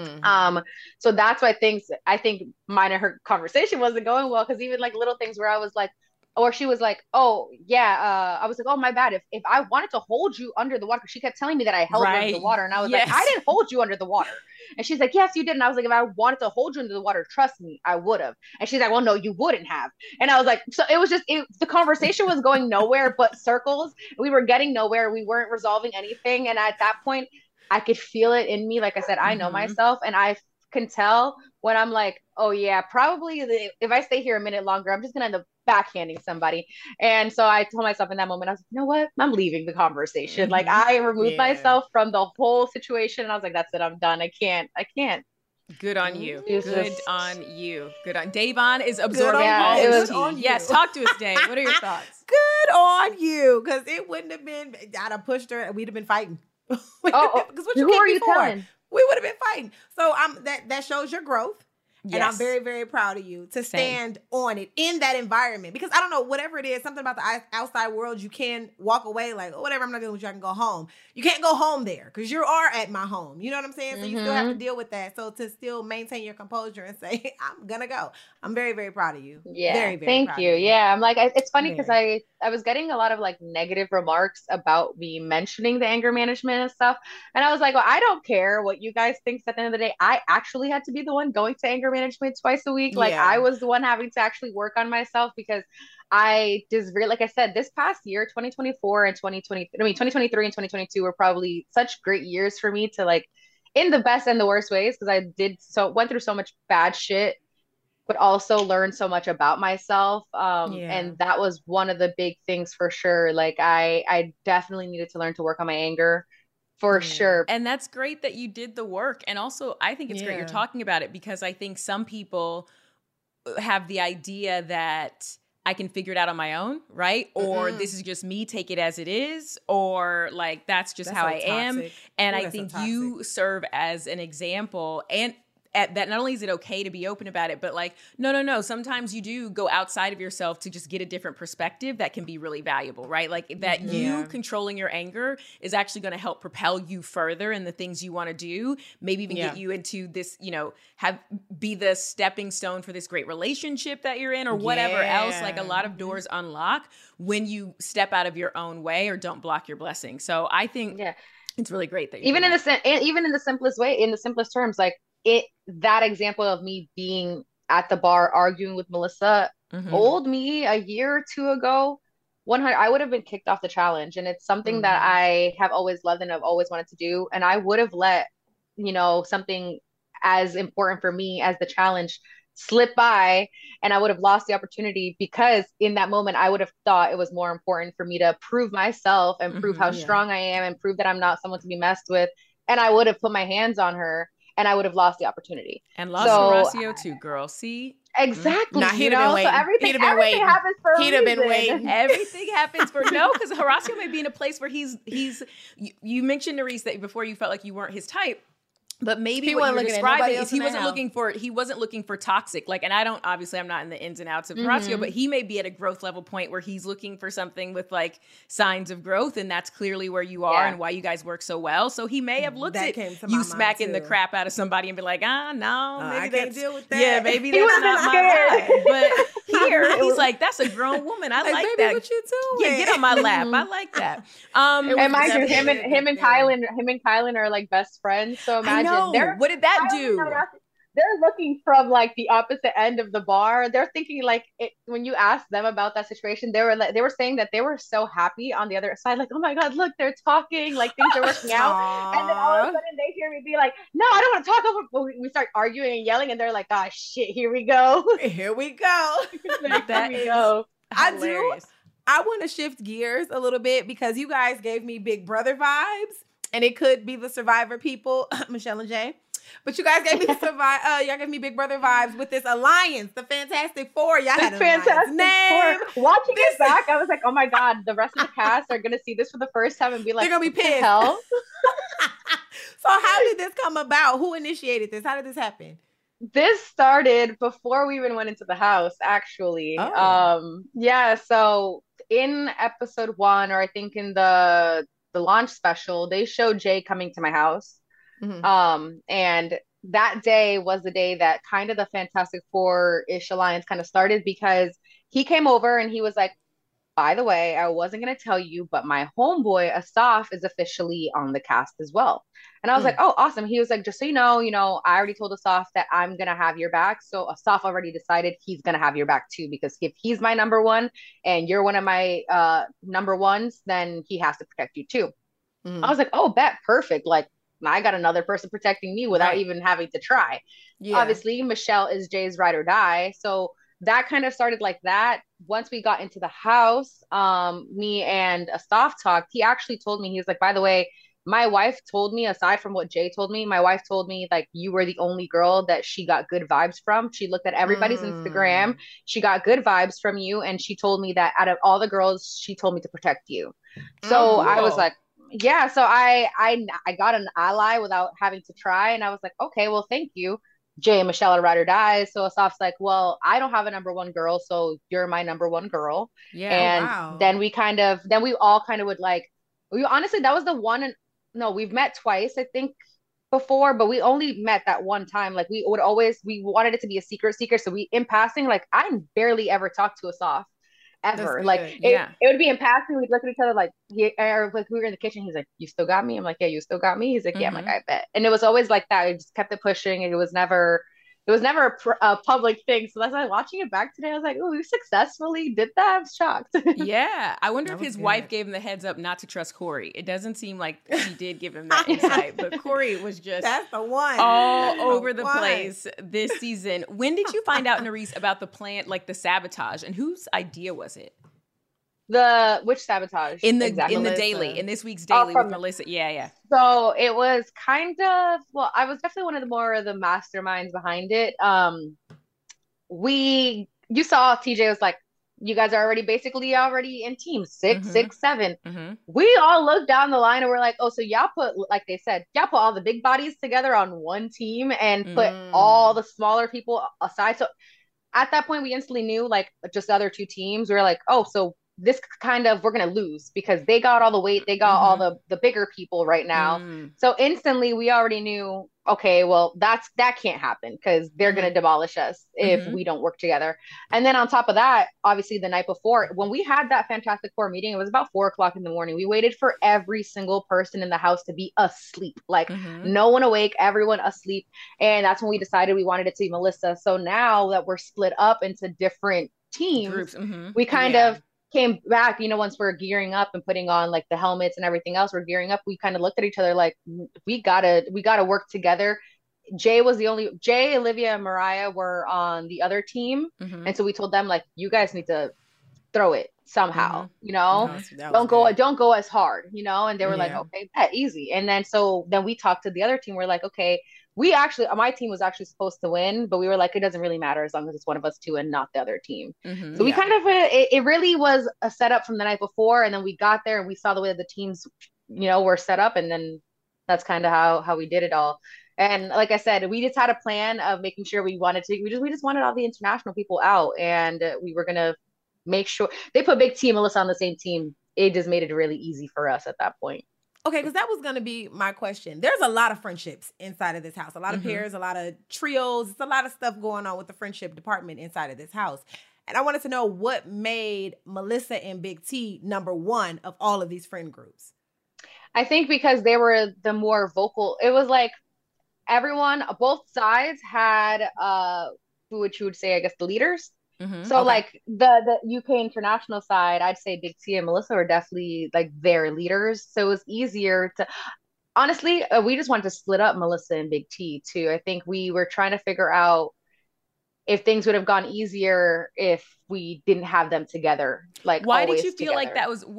So that's why I think mine and her conversation wasn't going well, because even like little things where I was like, or she was like, oh, yeah, I was like, oh, my bad. If I wanted to hold you under the water, because she kept telling me that I held her under the water. And I was like, I didn't hold you under the water. And she's like, yes, you did. And I was like, if I wanted to hold you under the water, trust me, I would have. And she's like, well, no, you wouldn't have. And I was like, so it was just, the conversation was going nowhere but circles. We were getting nowhere. We weren't resolving anything. And at that point, I could feel it in me. Like I said, I know myself, and I can tell when I'm like, oh yeah, probably if I stay here a minute longer, I'm just gonna end up backhanding somebody. And so I told myself in that moment, I was like, you know what? I'm leaving the conversation. Like, I removed myself from the whole situation, and I was like, that's it, I'm done. I can't. Good on you. Good on you. Good on Davon is absorbing all this tea. Yes, talk to us, Dave. What are your thoughts? Good on you, because it wouldn't have been, I'd have pushed her and we'd have been fighting. Because what you who are you telling? We would have been fighting. So that shows your growth. Yes. And I'm very, very proud of you to stand on it in that environment. Because I don't know, whatever it is, something about the outside world, you can walk away like, oh, whatever, I'm not dealing with you, I can go home. You can't go home there because you are at my home. You know what I'm saying? So you still have to deal with that. So to still maintain your composure and say, I'm going to go. I'm very, very proud of you. Yeah. Very, very thank proud you. of you. Yeah. I'm like, it's funny because I was getting a lot of like negative remarks about me mentioning the anger management and stuff. And I was like, well, I don't care what you guys think. At the end of the day, I actually had to be the one going to anger management twice a week. Like, I was the one having to actually work on myself, because I just really, like I said, this past year, 2024 and 2023 and 2022 were probably such great years for me to, like, in the best and the worst ways, because I went through so much bad shit, but also learned so much about myself. And that was one of the big things for sure. Like, I definitely needed to learn to work on my anger. For sure. And that's great that you did the work. And also, I think it's great you're talking about it, because I think some people have the idea that I can figure it out on my own, right? Or this is just me, take it as it is, or like that's how I am. And I think you serve as an example, and that not only is it okay to be open about it, but like, no, sometimes you do go outside of yourself to just get a different perspective that can be really valuable, right? Like that you controlling your anger is actually going to help propel you further in the things you want to do, maybe even get you into this, be the stepping stone for this great relationship that you're in or whatever else. Like a lot of doors unlock when you step out of your own way or don't block your blessing. So I think it's really great that even in the simplest way, in the simplest terms, like that example of me being at the bar arguing with Melissa, old me a year or two ago, 100, I would have been kicked off the challenge. And it's something that I have always loved and I've always wanted to do. And I would have let, something as important for me as the challenge slip by, and I would have lost the opportunity because in that moment I would have thought it was more important for me to prove myself and prove how strong I am and prove that I'm not someone to be messed with. And I would have put my hands on her and I would have lost the opportunity. And lost Horacio too, girl. See? Exactly. Nah, he'd have been waiting. So everything happens for a reason. He'd have been waiting. Everything happens for because Horacio may be in a place where he's you mentioned, Nerese, that before you felt like you weren't his type. But maybe what you were describing is he wasn't looking for toxic. Like, and I'm not in the ins and outs of Horacio, but he may be at a growth level point where he's looking for something with like signs of growth. And that's clearly where you are and why you guys work so well. So he may have looked at you smacking the crap out of somebody and be like, no, maybe I can't deal with that. Yeah, maybe that's not my vibe. But here he's like, that's a grown woman. I like that. What you doing? Yeah, get on my lap. I like that. And mind you, him and Kylan are like best friends. So imagine. What did that do? They're looking from like the opposite end of the bar. They're thinking like when you asked them about that situation, they were saying that they were so happy on the other side, like, oh my God, look, they're talking, like things are working out. And then all of a sudden they hear me be like, no, I don't want to talk over. But we start arguing and yelling, and they're like, ah, shit, here we go. Here we go. That is hilarious. I want to shift gears a little bit because you guys gave me Big Brother vibes, and it could be the Survivor people, Michelle and Jay. But you guys gave me y'all gave me Big Brother vibes with this alliance, the Fantastic Four. Y'all had a Fantastic name. Four. Watching this back, I was like, oh my God, the rest of the cast are gonna see this for the first time and be like, they're gonna be pissed. Hell? So how did this come about? Who initiated this? How did this happen? This started before we even went into the house, actually. So in episode 1, or I think in the launch special, they showed Jay coming to my house. And that day was the day that kind of the Fantastic Four-ish alliance kind of started, because he came over and he was like, by the way, I wasn't going to tell you, but my homeboy, Asaf, is officially on the cast as well. And I was like, oh, awesome. He was like, just so you know, I already told Asaf that I'm going to have your back. So Asaf already decided he's going to have your back too, because if he's my number one and you're one of my number ones, then he has to protect you too. I was like, oh, bet, perfect. Like, I got another person protecting me without even having to try. Obviously, Michelle is Jay's ride or die. So that kind of started like that. Once we got into the house, me and Asaf talked. He actually told me, he was like, by the way, my wife told me, aside from what Jay told me, my wife told me, like, you were the only girl that she got good vibes from. She looked at everybody's Instagram. She got good vibes from you. And she told me that out of all the girls, she told me to protect you. So I was like, yeah, so I got an ally without having to try. And I was like, okay, well, thank you. Jay and Michelle are ride or die. So Asaf's like, well, I don't have a number one girl, so you're my number one girl. Yeah. And then we all kind of would like, honestly, that was the one. And no, we've met twice, I think, before, but we only met that one time. Like we wanted it to be a secret. So we, in passing, like I barely ever talked to Asaf. Ever. Like it would be in passing, we'd look at each other like or like we were in the kitchen, he's like, you still got me? I'm like, yeah, you still got me? He's like, yeah. I'm like, I bet. And it was always like that. I just kept it pushing, and it was never a public thing. So that's why watching it back today, I was like, oh, we successfully did that. I'm shocked. Yeah. I wonder if his wife gave him the heads up not to trust Corey. It doesn't seem like she did give him that insight, but Corey was just that's the one all over the place this season. When did you find out, Nerese, about the plan, like the sabotage, and whose idea was it? Which sabotage? In the daily, in this week's daily with Melissa. Yeah. So it was kind of, well, I was definitely one of the masterminds behind it. You saw TJ was like, you guys are already in teams, 6, 6, 7. We all look down the line and we're like, oh, so y'all put, like they said, y'all put all the big bodies together on one team and put all the smaller people aside. So at that point, we instantly knew, like, just the other two teams, we were like, oh, so this kind of, we're going to lose because they got all the weight. They got all the bigger people right now. So instantly we already knew, okay, well, that can't happen because they're going to demolish us if we don't work together. And then on top of that, obviously the night before, when we had that Fantastic Four meeting, it was about 4:00 in the morning. We waited for every single person in the house to be asleep, like no one awake, everyone asleep. And that's when we decided we wanted it to be Melissa. So now that we're split up into different teams, groups, we kind of came back, once we're gearing up and putting on like the helmets and everything else, we're gearing up. We kind of looked at each other like, we gotta work together. Jay, Olivia, and Mariah were on the other team. And so we told them, like, you guys need to throw it somehow, don't go as hard, and they were like, okay, easy. And then we talked to the other team. We're like, okay, my team was actually supposed to win, but we were like, it doesn't really matter as long as it's one of us two and not the other team. So we kind of, it really was a setup from the night before. And then we got there and we saw the way that the teams, were set up. And then that's kind of how we did it all. And like I said, we just had a plan of making sure we just wanted all the international people out, and we were going to make sure they put Big T and Melissa on the same team. It just made it really easy for us at that point. Okay, because that was going to be my question. There's a lot of friendships inside of this house, a lot of pairs, a lot of trios. It's a lot of stuff going on with the friendship department inside of this house. And I wanted to know what made Melissa and Big T number one of all of these friend groups. I think because they were the more vocal. It was like everyone, both sides had, what you would say, I guess, the leaders. So like the UK international side, I'd say Big T and Melissa were definitely like their leaders. So it was easier to, honestly, we just wanted to split up Melissa and Big T too. I think we were trying to figure out if things would have gone easier if we didn't have them together. Like, why did you feel like that was,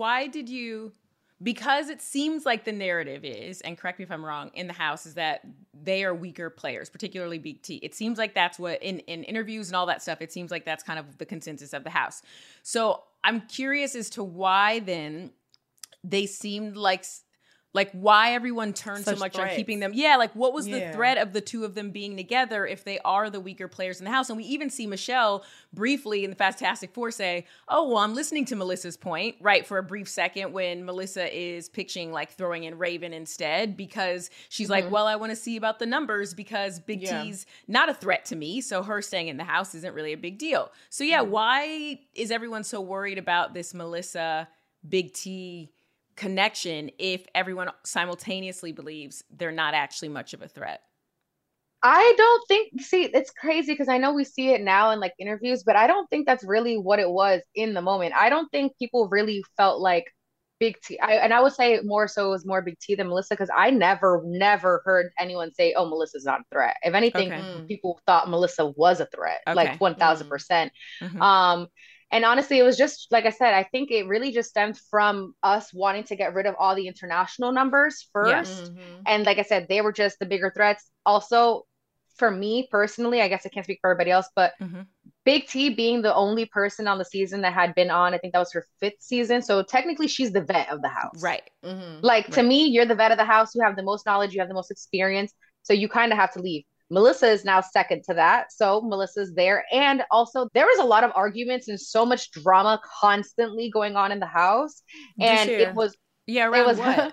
because it seems like the narrative is, and correct me if I'm wrong, in the house is that they are weaker players, particularly Big T. It seems like that's what, in interviews and all that stuff, it seems like that's kind of the consensus of the house. So I'm curious as to why then they seemed like why everyone turned so much on keeping them. Yeah, like what was the threat of the two of them being together if they are the weaker players in the house? And we even see Michelle briefly in the Fantastic Four say, oh, well, I'm listening to Melissa's point, right, for a brief second when Melissa is pitching like throwing in Raven instead because she's like, well, I want to see about the numbers because Big T's not a threat to me, so her staying in the house isn't really a big deal. So why is everyone so worried about this Melissa Big T connection if everyone simultaneously believes they're not actually much of a threat? I don't think, it's crazy because I know we see it now in like interviews, but I don't think that's really what it was in the moment. I don't think people really felt like Big T, and I would say more so it was more Big T than Melissa because I never heard anyone say, oh, Melissa's not a threat. If anything, people thought Melissa was a threat, like 1000%. And honestly, it was just, like I said, I think it really just stemmed from us wanting to get rid of all the international numbers first. And like I said, they were just the bigger threats. Also, for me personally, I guess I can't speak for everybody else, but Big T being the only person on the season that had been on, I think that was her 5th season. So technically she's the vet of the house. Right. Like to me, you're the vet of the house. You have the most knowledge. You have the most experience. So you kind of have to leave. Melissa is now second to that. So Melissa's there. And also there was a lot of arguments and so much drama constantly going on in the house. And it was, what?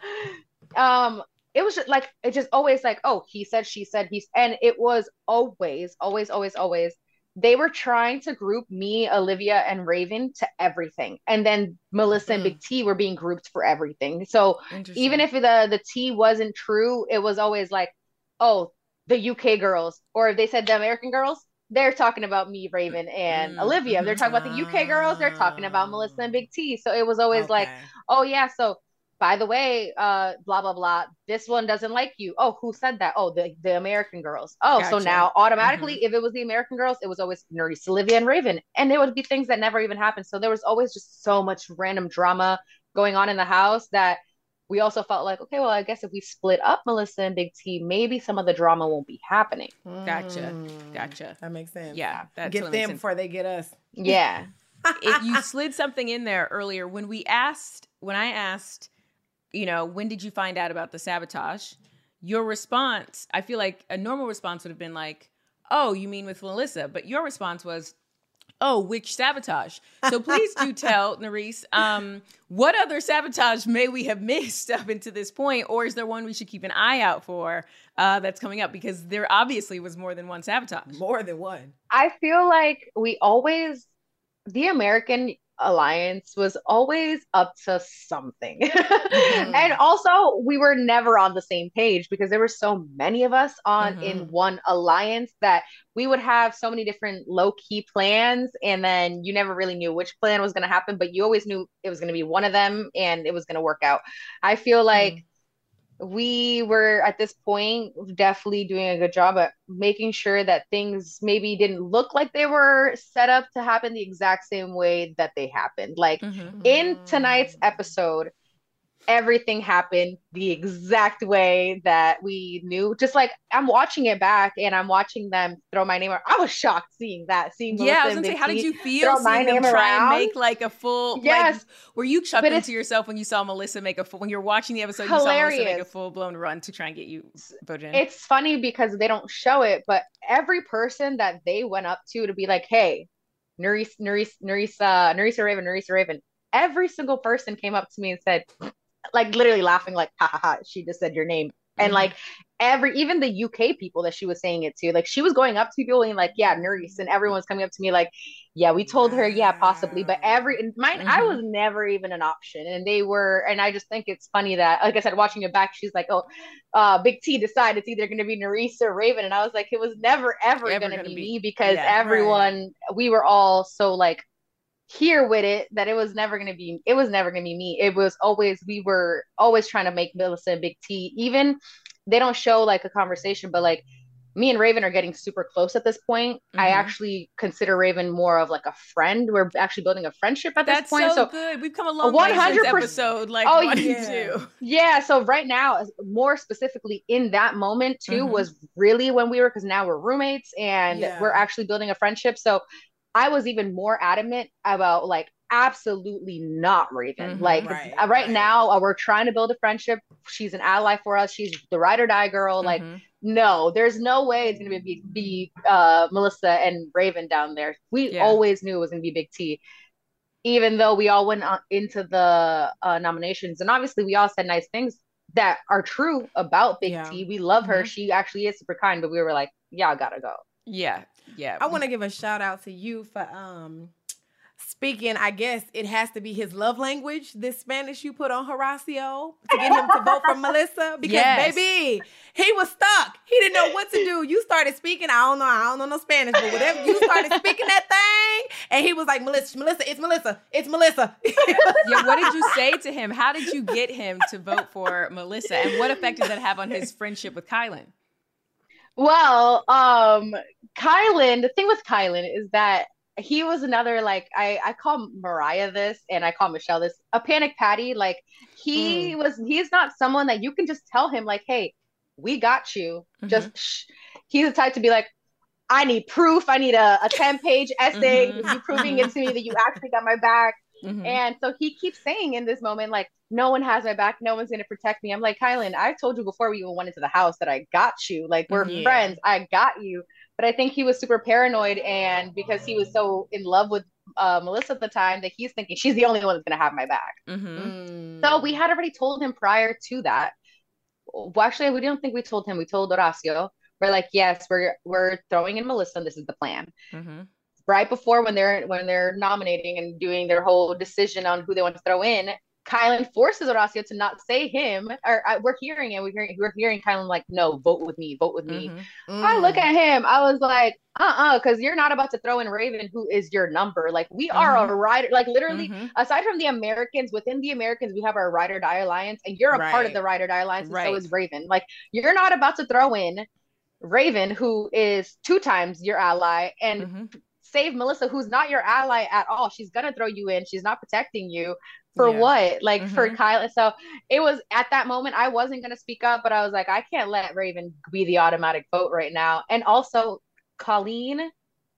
It was just like, it just always like, oh, he said, she said, and it was always, they were trying to group me, Olivia, and Raven to everything. And then Melissa and Big T were being grouped for everything. So even if the T wasn't true, it was always like, oh, the UK girls, or if they said the American girls, they're talking about me, Raven, and Olivia. If they're talking about the UK girls, they're talking about Melissa and Big T. So it was always like, oh yeah, so by the way, blah, blah, blah, this one doesn't like you. Oh, who said that? Oh, the American girls. Oh, gotcha. So now automatically, if it was the American girls, it was always Nerdy, Olivia, and Raven. And it would be things that never even happened. So there was always just so much random drama going on in the house that we also felt like, okay, well, I guess if we split up Melissa and Big T, maybe some of the drama won't be happening. Gotcha. That makes sense. Yeah. Get them before they get us. Yeah. you slid something in there earlier when I asked, when did you find out about the sabotage? Your response, I feel like a normal response would have been like, oh, you mean with Melissa? But your response was, oh, which sabotage? So please do tell, Nurys, what other sabotage may we have missed up into this point? Or is there one we should keep an eye out for that's coming up? Because there obviously was more than one sabotage. More than one. I feel like the American alliance was always up to something. And also we were never on the same page because there were so many of us in one alliance that we would have so many different low-key plans, and then you never really knew which plan was going to happen, but you always knew it was going to be one of them and it was going to work out. I feel like we were at this point definitely doing a good job at making sure that things maybe didn't look like they were set up to happen the exact same way that they happened. Like in tonight's episode, everything happened the exact way that we knew. Just like I'm watching it back and I'm watching them throw my name around. I was shocked seeing that. I was gonna say, how did you feel seeing them try and make like a full? Yes. Like, were you chuckling to yourself when you saw Melissa make when you're watching the episode? Hilarious. You saw Melissa make a full blown run to try and get you voted in. It's funny because they don't show it, but every person that they went up to be like, "Hey, Nerissa Raven." Every single person came up to me and said, like literally laughing, like, ha ha ha, she just said your name. And like even the UK people that she was saying it to, like she was going up to people and like, yeah, Nerys, and everyone's coming up to me like, yeah, we told her, yeah, possibly. But I was never even an option. And they were, and I just think it's funny that, like I said, watching it back, she's like, oh, Big T decided it's either going to be Nerys or Raven. And I was like, it was never, ever going to be me because everyone, we were all so like, here with it that it was never gonna be me. It was always, we were always trying to make Melissa and Big T, even they don't show like a conversation, but like me and Raven are getting super close at this point. I actually consider Raven more of like a friend. We're actually building a friendship at this point. That's so good. We've come a long way since episode like 1 and 2. Yeah. So right now, more specifically in that moment too, was really when because now we're roommates and we're actually building a friendship. So I was even more adamant about like absolutely not Raven. Right now we're trying to build a friendship. She's an ally for us. She's the ride or die girl. Like, no, there's no way it's going to be Melissa and Raven down there. We always knew it was going to be Big T, even though we all went into the nominations. And obviously we all said nice things that are true about Big T. We love her. She actually is super kind, but we were like, y'all gotta go. Yeah. I want to give a shout out to you for speaking. I guess it has to be his love language, this Spanish you put on Horacio to get him to vote for Melissa. Because baby, he was stuck. He didn't know what to do. You started speaking. I don't know no Spanish, but whatever, you started speaking that thing, and he was like, Melissa, it's Melissa. Yeah, what did you say to him? How did you get him to vote for Melissa, and what effect did that have on his friendship with Kylan? Well, Kylan, the thing with Kylan is that he was another, like, I call Mariah this and I call Michelle this, a panic patty. Like he's not someone that you can just tell him like, hey, we got you. Just he's the type to be like, I need proof. I need a 10-page essay, you proving it to me that you actually got my back. And so he keeps saying in this moment, like, no one has my back. No one's going to protect me. I'm like, Kylan, I told you before we even went into the house that I got you. Like, we're friends. I got you. But I think he was super paranoid. And because he was so in love with Melissa at the time, that he's thinking she's the only one that's going to have my back. So we had already told him prior to that. Well, actually, we don't think we told him. We told Horacio. We're like, yes, we're throwing in Melissa. And this is the plan. Right before when they're nominating and doing their whole decision on who they want to throw in, Kylan forces Horacio to not say him. We're hearing Kylan like, no, vote with me. I look at him. I was like, because you're not about to throw in Raven, who is your number. Like, we are a rider. Like, literally, aside from the Americans, within the Americans, we have our ride or die alliance, and you're a part of the ride or die alliance, and so is Raven. Like, you're not about to throw in Raven, who is 2 times your ally, and save Melissa, who's not your ally at all. She's gonna throw you in. She's not protecting you for what? Like for Kyla. So it was at that moment, I wasn't gonna speak up, but I was like, I can't let Raven be the automatic vote right now. And also, Colleen,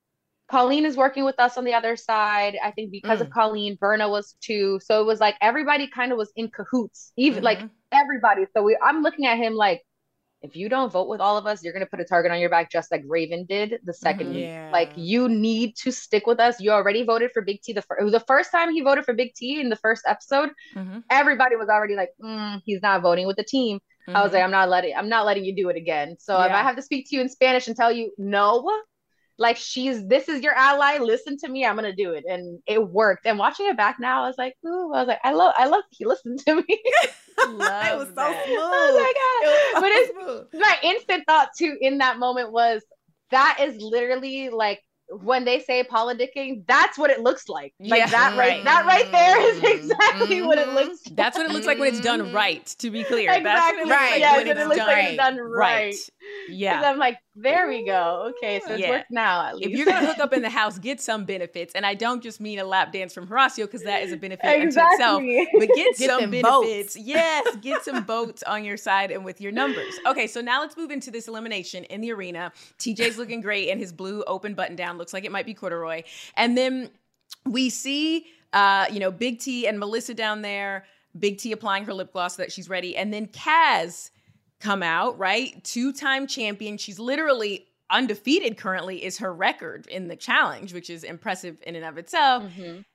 Colleen is working with us on the other side. I think because of Colleen, Berna was too. So it was like everybody kind of was in cahoots, even like everybody. So I'm looking at him like, if you don't vote with all of us, you're going to put a target on your back, just like Raven did the second week. Like, you need to stick with us. You already voted for Big T. The first time he voted for Big T in the first episode, everybody was already like, he's not voting with the team. I was like, I'm not letting you do it again. So if I have to speak to you in Spanish and tell you no, like, this is your ally, listen to me, I'm gonna do it. And it worked. And watching it back now, I was like, I love he listened to me. It was so smooth. Oh my God. But my instant thought too in that moment was, that is literally like, when they say politicking, that's what it looks like. Like that right there is exactly what it looks like. That's what it looks like when it's done right, to be clear. Exactly. That's what it looks like when it's done right. Yeah. Because I'm like, there we go. Okay, so it's worked now at least. If you're going to hook up in the house, get some benefits. And I don't just mean a lap dance from Horacio, because that is a benefit unto itself. But get some benefits. Votes. Yes, get some votes on your side and with your numbers. Okay, so now let's move into this elimination in the arena. TJ's looking great in his blue open button down. Looks like it might be corduroy. And then we see, Big T and Melissa down there. Big T applying her lip gloss so that she's ready. And then Kaz come out, right? 2-time champion. She's literally undefeated currently is her record in the challenge, which is impressive in and of itself.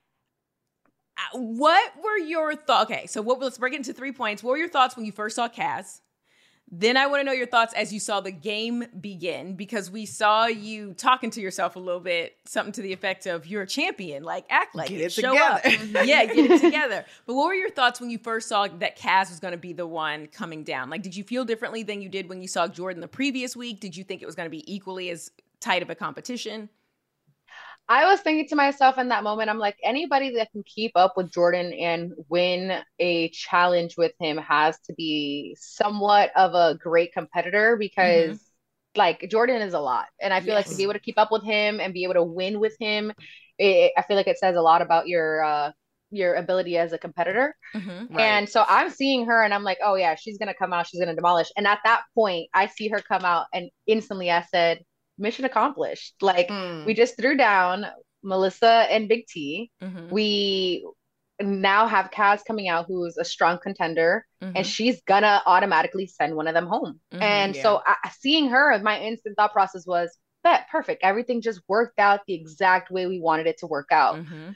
What were your thoughts? Okay, so let's break it into 3 points. What were your thoughts when you first saw Kaz? Then I want to know your thoughts as you saw the game begin, because we saw you talking to yourself a little bit, something to the effect of, you're a champion, like, act like it, show up. Yeah, get it together. But what were your thoughts when you first saw that Kaz was going to be the one coming down? Like, did you feel differently than you did when you saw Jordan the previous week? Did you think it was going to be equally as tight of a competition? I was thinking to myself in that moment, I'm like, anybody that can keep up with Jordan and win a challenge with him has to be somewhat of a great competitor, because like, Jordan is a lot. And I feel like to be able to keep up with him and be able to win with him, I feel like it says a lot about your ability as a competitor. And so I'm seeing her and I'm like, oh yeah, she's going to come out, she's going to demolish. And at that point, I see her come out and instantly I said, mission accomplished. Like, we just threw down Melissa and Big T. We now have Kaz coming out, who's a strong contender, and she's gonna automatically send one of them home. And so seeing her, my instant thought process was, that perfect. Everything just worked out the exact way we wanted it to work out.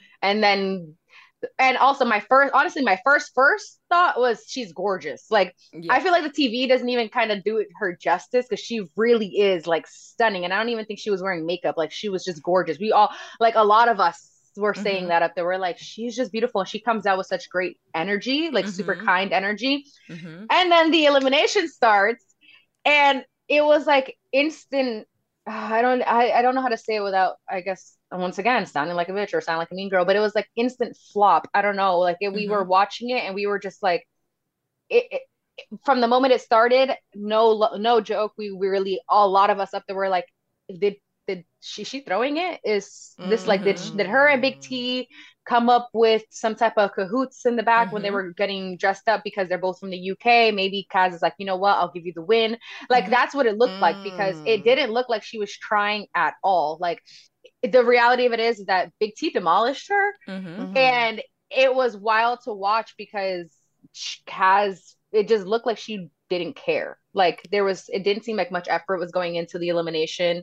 And also my first thought was, she's gorgeous. Like, I feel like the TV doesn't even kind of do it her justice, because she really is like stunning. And I don't even think she was wearing makeup. Like, she was just gorgeous. We all, like, a lot of us were saying that up there. We're like, she's just beautiful. And she comes out with such great energy, like super kind energy. And then the elimination starts and it was like instant. I don't know how to say it without, I guess, once again, sounding like a bitch or sounding like a mean girl, but it was like instant flop. I don't know. Like, we were watching it and we were just like, from the moment it started, no joke. We really, a lot of us up there were like, did she throwing it? Is this like, did her and Big T come up with some type of cahoots in the back when they were getting dressed up, because they're both from the UK? Maybe Kaz is like, you know what, I'll give you the win. Like, that's what it looked like, because it didn't look like she was trying at all. Like, the reality of it is that Big T demolished her. And it was wild to watch, because Kaz, it just looked like she didn't care. Like, it didn't seem like much effort was going into the elimination.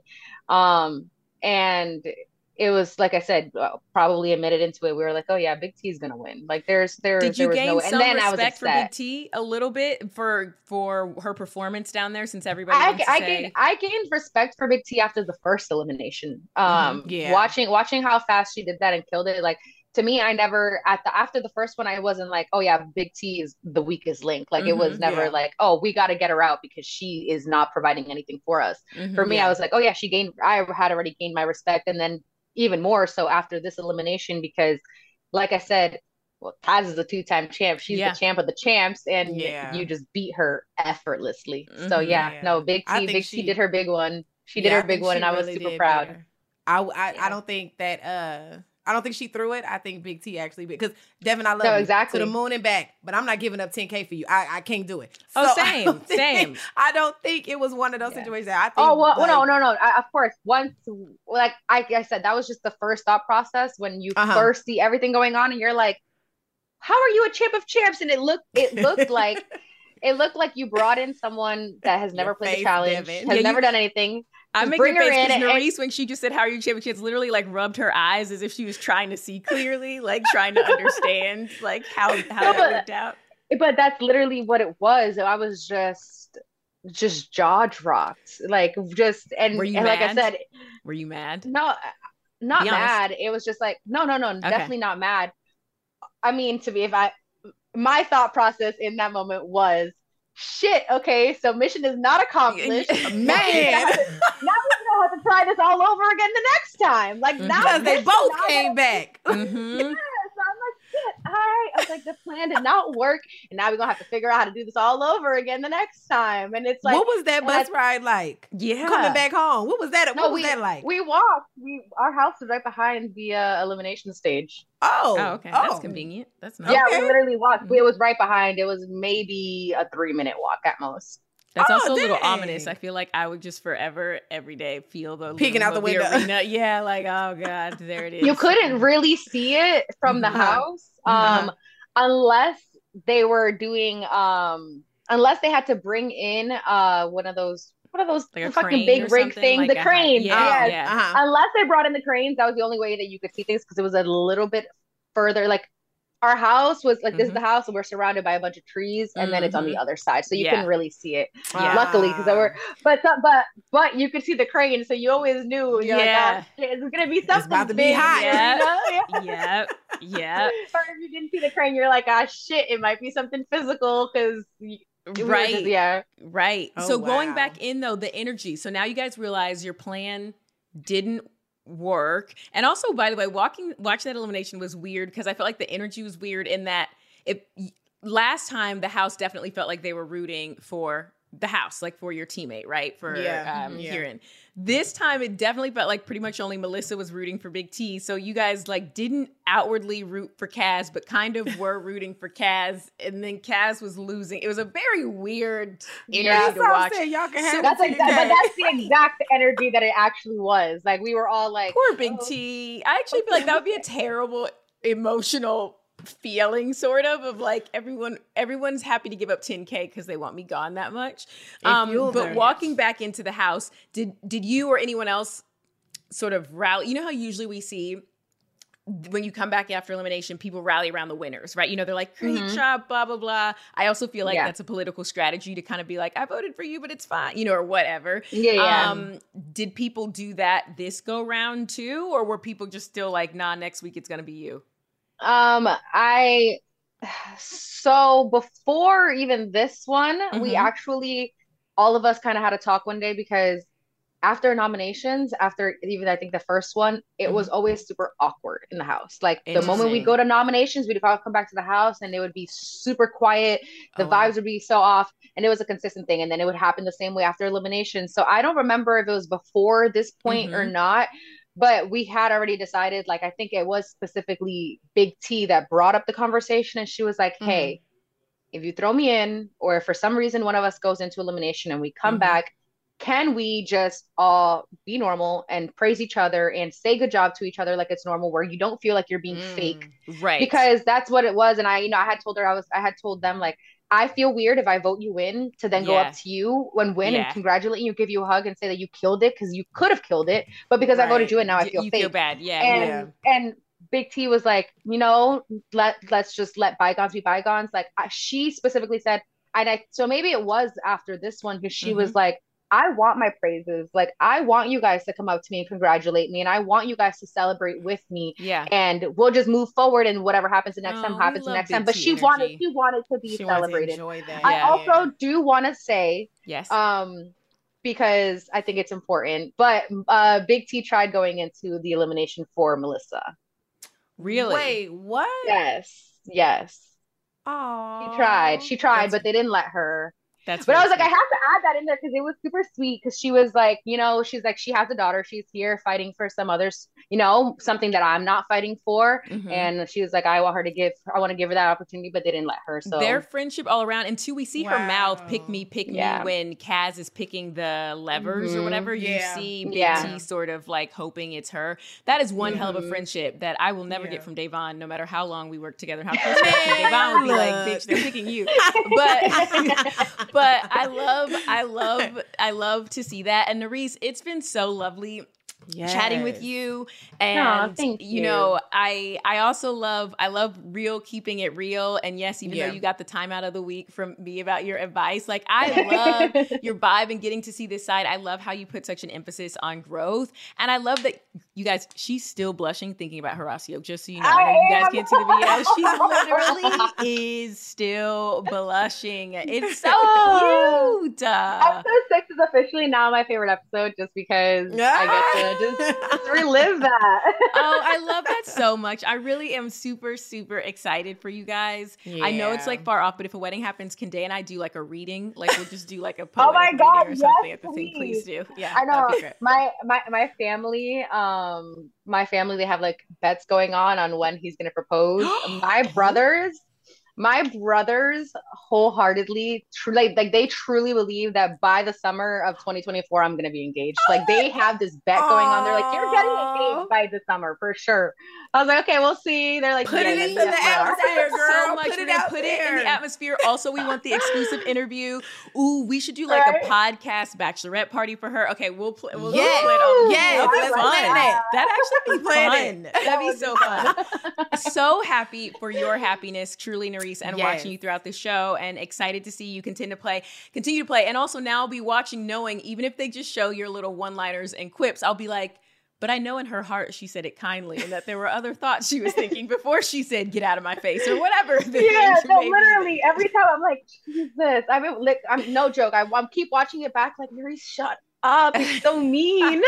And it was, like I said, probably admitted into it. We were like, oh yeah, Big T's gonna win. Like, did you gain some respect for Big T a little bit for her performance down there, since everybody I gained respect for Big T after the first elimination. Watching how fast she did that and killed it. Like, to me, I never after the first one, I wasn't like, oh yeah, Big T is the weakest link. Like, it was never like, oh, we got to get her out because she is not providing anything for us. For me, I was like, oh yeah, I had already gained my respect, and then even more so after this elimination, because like I said, well, Kaz is a 2-time champ. She's the champ of the champs, and you just beat her effortlessly. So Big T did her big one. She did her big one, and I was super proud. I don't think that I don't think she threw it. I think Big T actually, because Devin, I love you exactly to the moon and back, but I'm not giving up 10K for you. I can't do it. Same. I don't think it was one of those situations that I think. Oh, well, no. Of course, once, like I said, that was just the first thought process when you first see everything going on, and you're like, how are you a champ of champs? And it looked like it looked like you brought in someone that has never played the challenge, has never done anything. I'm making a face because Nerese, when she just said, how are you champ of champs, literally like rubbed her eyes as if she was trying to see clearly, like trying to understand like how that worked out. But that's literally what it was. I was just jaw dropped. Like just, and were you and mad? Like I said, were you mad? No, not mad. It was just like, no, definitely not mad. I mean, my thought process in that moment was, shit, okay, so mission is not accomplished. Man. Now we're gonna have to try this all over again the next time. Like now they both came back. Yeah, so I'm like, shit, all right. I was like, the plan did not work, and now we're gonna have to figure out how to do this all over again the next time. And it's like, what was that bus ride like? Yeah, coming back home. What was that? What was that like? We walked. Our house was right behind the elimination stage. Oh, okay, that's convenient. That's nice. Yeah, we literally walked. It was right behind. It was maybe a 3-minute walk at most. That's also a little ominous. I feel like I would just forever, every day, feel the peeking out the window. Yeah, like, oh God, there it is. You couldn't really see it from the house, unless they were doing, unless they had to bring in one of those like fucking big rig things, like the crane. Unless they brought in the cranes, that was the only way that you could see things, because it was a little bit further. Like our house was like, this is the house, and we're surrounded by a bunch of trees, and then it's on the other side, so you couldn't really see it. Luckily, because but you could see the crane, so you always knew. You're like, it's gonna be something. It's about to be hot. Yeah. Or if you didn't see the crane, you're like, shit, it might be something physical, because. Right. Oh, so going back in though, the energy. So now you guys realize your plan didn't work. And also, by the way, watching that elimination was weird, because I felt like the energy was weird in that last time the house definitely felt like they were rooting for the house, like for your teammate, right? For Kieran. This time it definitely felt like pretty much only Melissa was rooting for Big T. So you guys like didn't outwardly root for Kaz, but kind of were rooting for Kaz, and then Kaz was losing. It was a very weird energy to watch. Y'all can have but that's the exact energy that it actually was. Like we were all like, poor Big T. I actually feel like that would be a terrible emotional feeling, sort of like everyone's happy to give up 10K because they want me gone that much. But walking back into the house, did you or anyone else sort of rally? You know how usually we see when you come back after elimination, people rally around the winners, right? You know, they're like, great job, blah, blah, blah. I also feel like that's a political strategy to kind of be like, I voted for you, but it's fine, you know, or whatever. Did people do that this go round too? Or were people just still like, nah, next week it's going to be you? So before even this one, we actually, all of us kind of had a talk one day, because after nominations, after even I think the first one, it was always super awkward in the house. Like the moment we go to nominations, we'd all come back to the house and it would be super quiet. The vibes would be so off, and it was a consistent thing. And then it would happen the same way after elimination. So I don't remember if it was before this point or not. But we had already decided, like, I think it was specifically Big T that brought up the conversation. And she was like, hey, if you throw me in, or if for some reason one of us goes into elimination and we come back, can we just all be normal and praise each other and say good job to each other like it's normal, where you don't feel like you're being fake? Right. Because that's what it was. And I had told them, like, I feel weird if I vote you in to then go up to you and win and congratulate you, give you a hug and say that you killed it, because you could have killed it, but because I voted you in, now I feel fake. Feel bad. And Big T was like, you know, let's just let bygones be bygones. Like she specifically said, so maybe it was after this one, because she was like, I want my praises. Like, I want you guys to come up to me and congratulate me. And I want you guys to celebrate with me. Yeah. And we'll just move forward, and whatever happens the next time happens the next time. But she wanted to be celebrated. I also do want to say, because I think it's important, but Big T tried going into the elimination for Melissa. Really? Wait, what? Yes. Oh. She tried, but they didn't let her. But I was like, I have to add that in there because it was super sweet. Because she was like, she's like, she has a daughter. She's here fighting for some others, something that I'm not fighting for. And she was like, I want to give her that opportunity, but they didn't let her. So their friendship all around. And two, we see her mouth pick me when Kaz is picking the levers or whatever. You see Big T sort of like hoping it's her. That is one hell of a friendship that I will never get from Da'Vonne, no matter how long we work together and how close we are. Da'Vonne would be like, bitch, they're picking you. But I love to see that. And Nurys, it's been so lovely chatting with you. And I also love real, keeping it real. And yes, even though you got the time out of the week from me about your advice, like I love your vibe and getting to see this side. I love how you put such an emphasis on growth. And I love that you guys, she's still blushing thinking about Horacio, just so you know. I know you guys can't see the video. She literally is still blushing. It's so cute. Episode 6 is officially now my favorite episode just because I get to just relive that. Oh, I love that so much. I really am super, super excited for you guys. I know it's like far off, but if a wedding happens, can Day and I do like a reading? Like we'll just do like a poetic reading or something at the thing. Please do. Yeah, I know. My family, they have like bets going on when he's gonna propose. My brothers wholeheartedly, they truly believe that by the summer of 2024, I'm going to be engaged. Like they have this bet going on. They're like, you're getting engaged by the summer for sure. I was like, okay, we'll see. They're like, put it into the atmosphere, girl. So much. Put it in the atmosphere. Also, we want the exclusive interview. Ooh, we should do like a podcast bachelorette party for her. Okay, we'll play. We'll play it. Yes, let's plan that. That'd actually be fun. That'd be so fun. So happy for your happiness, truly, Nurys, and watching you throughout the show, and excited to see you continue to play. And also now I'll be watching, knowing even if they just show your little one-liners and quips, I'll be like, but I know in her heart she said it kindly, and that there were other thoughts she was thinking before she said, "Get out of my face," or whatever. Literally every time I'm like, Jesus. I'm no joke. I keep watching it back, like, Nurys, shut up. It's so mean.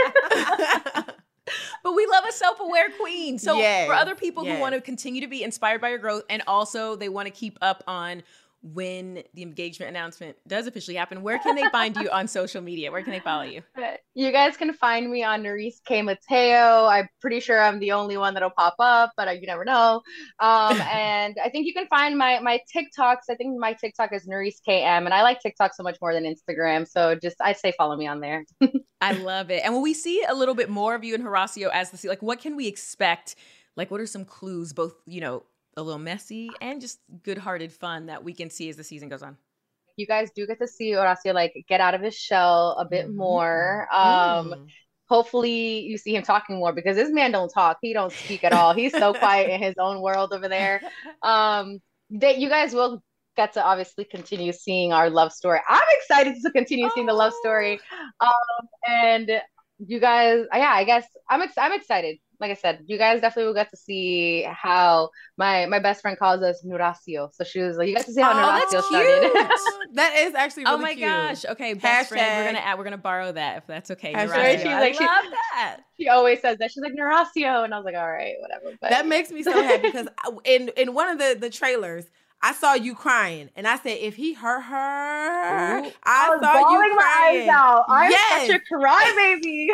But we love a self-aware queen. So for other people who want to continue to be inspired by your growth, and also they want to keep up on when the engagement announcement does officially happen, where can they find you on social media? Where can they follow you? You guys can find me on Nurys K. Mateo. I'm pretty sure I'm the only one that'll pop up, but you never know. And I think you can find my TikToks. I think my TikTok is Nurys KM, and I like TikTok so much more than Instagram. So I'd say follow me on there. I love it. And when we see a little bit more of you and Horacio as like, what can we expect? Like, what are some clues, both, a little messy and just good-hearted fun that we can see as the season goes on? You guys do get to see Horacio like get out of his shell a bit more. Hopefully you see him talking more, because this man don't talk. He don't speak at all. He's so quiet in his own world over there. That you guys will get to obviously continue seeing our love story. I'm excited to continue seeing the love story. And you guys, I guess I'm excited. Like I said, you guys definitely will get to see how my best friend calls us Nuracio. So she was like, you got to see how Nuracio started. That is actually really cute. Oh my gosh. Okay, best friend. We're gonna borrow that if that's okay. I love that. She always says that. She's like, Nuracio, and I was like, all right, whatever. But that makes me so happy, because in one of the trailers, I saw you crying, and I said, if he hurt her, I saw you crying. My eyes out. I'm such a crybaby.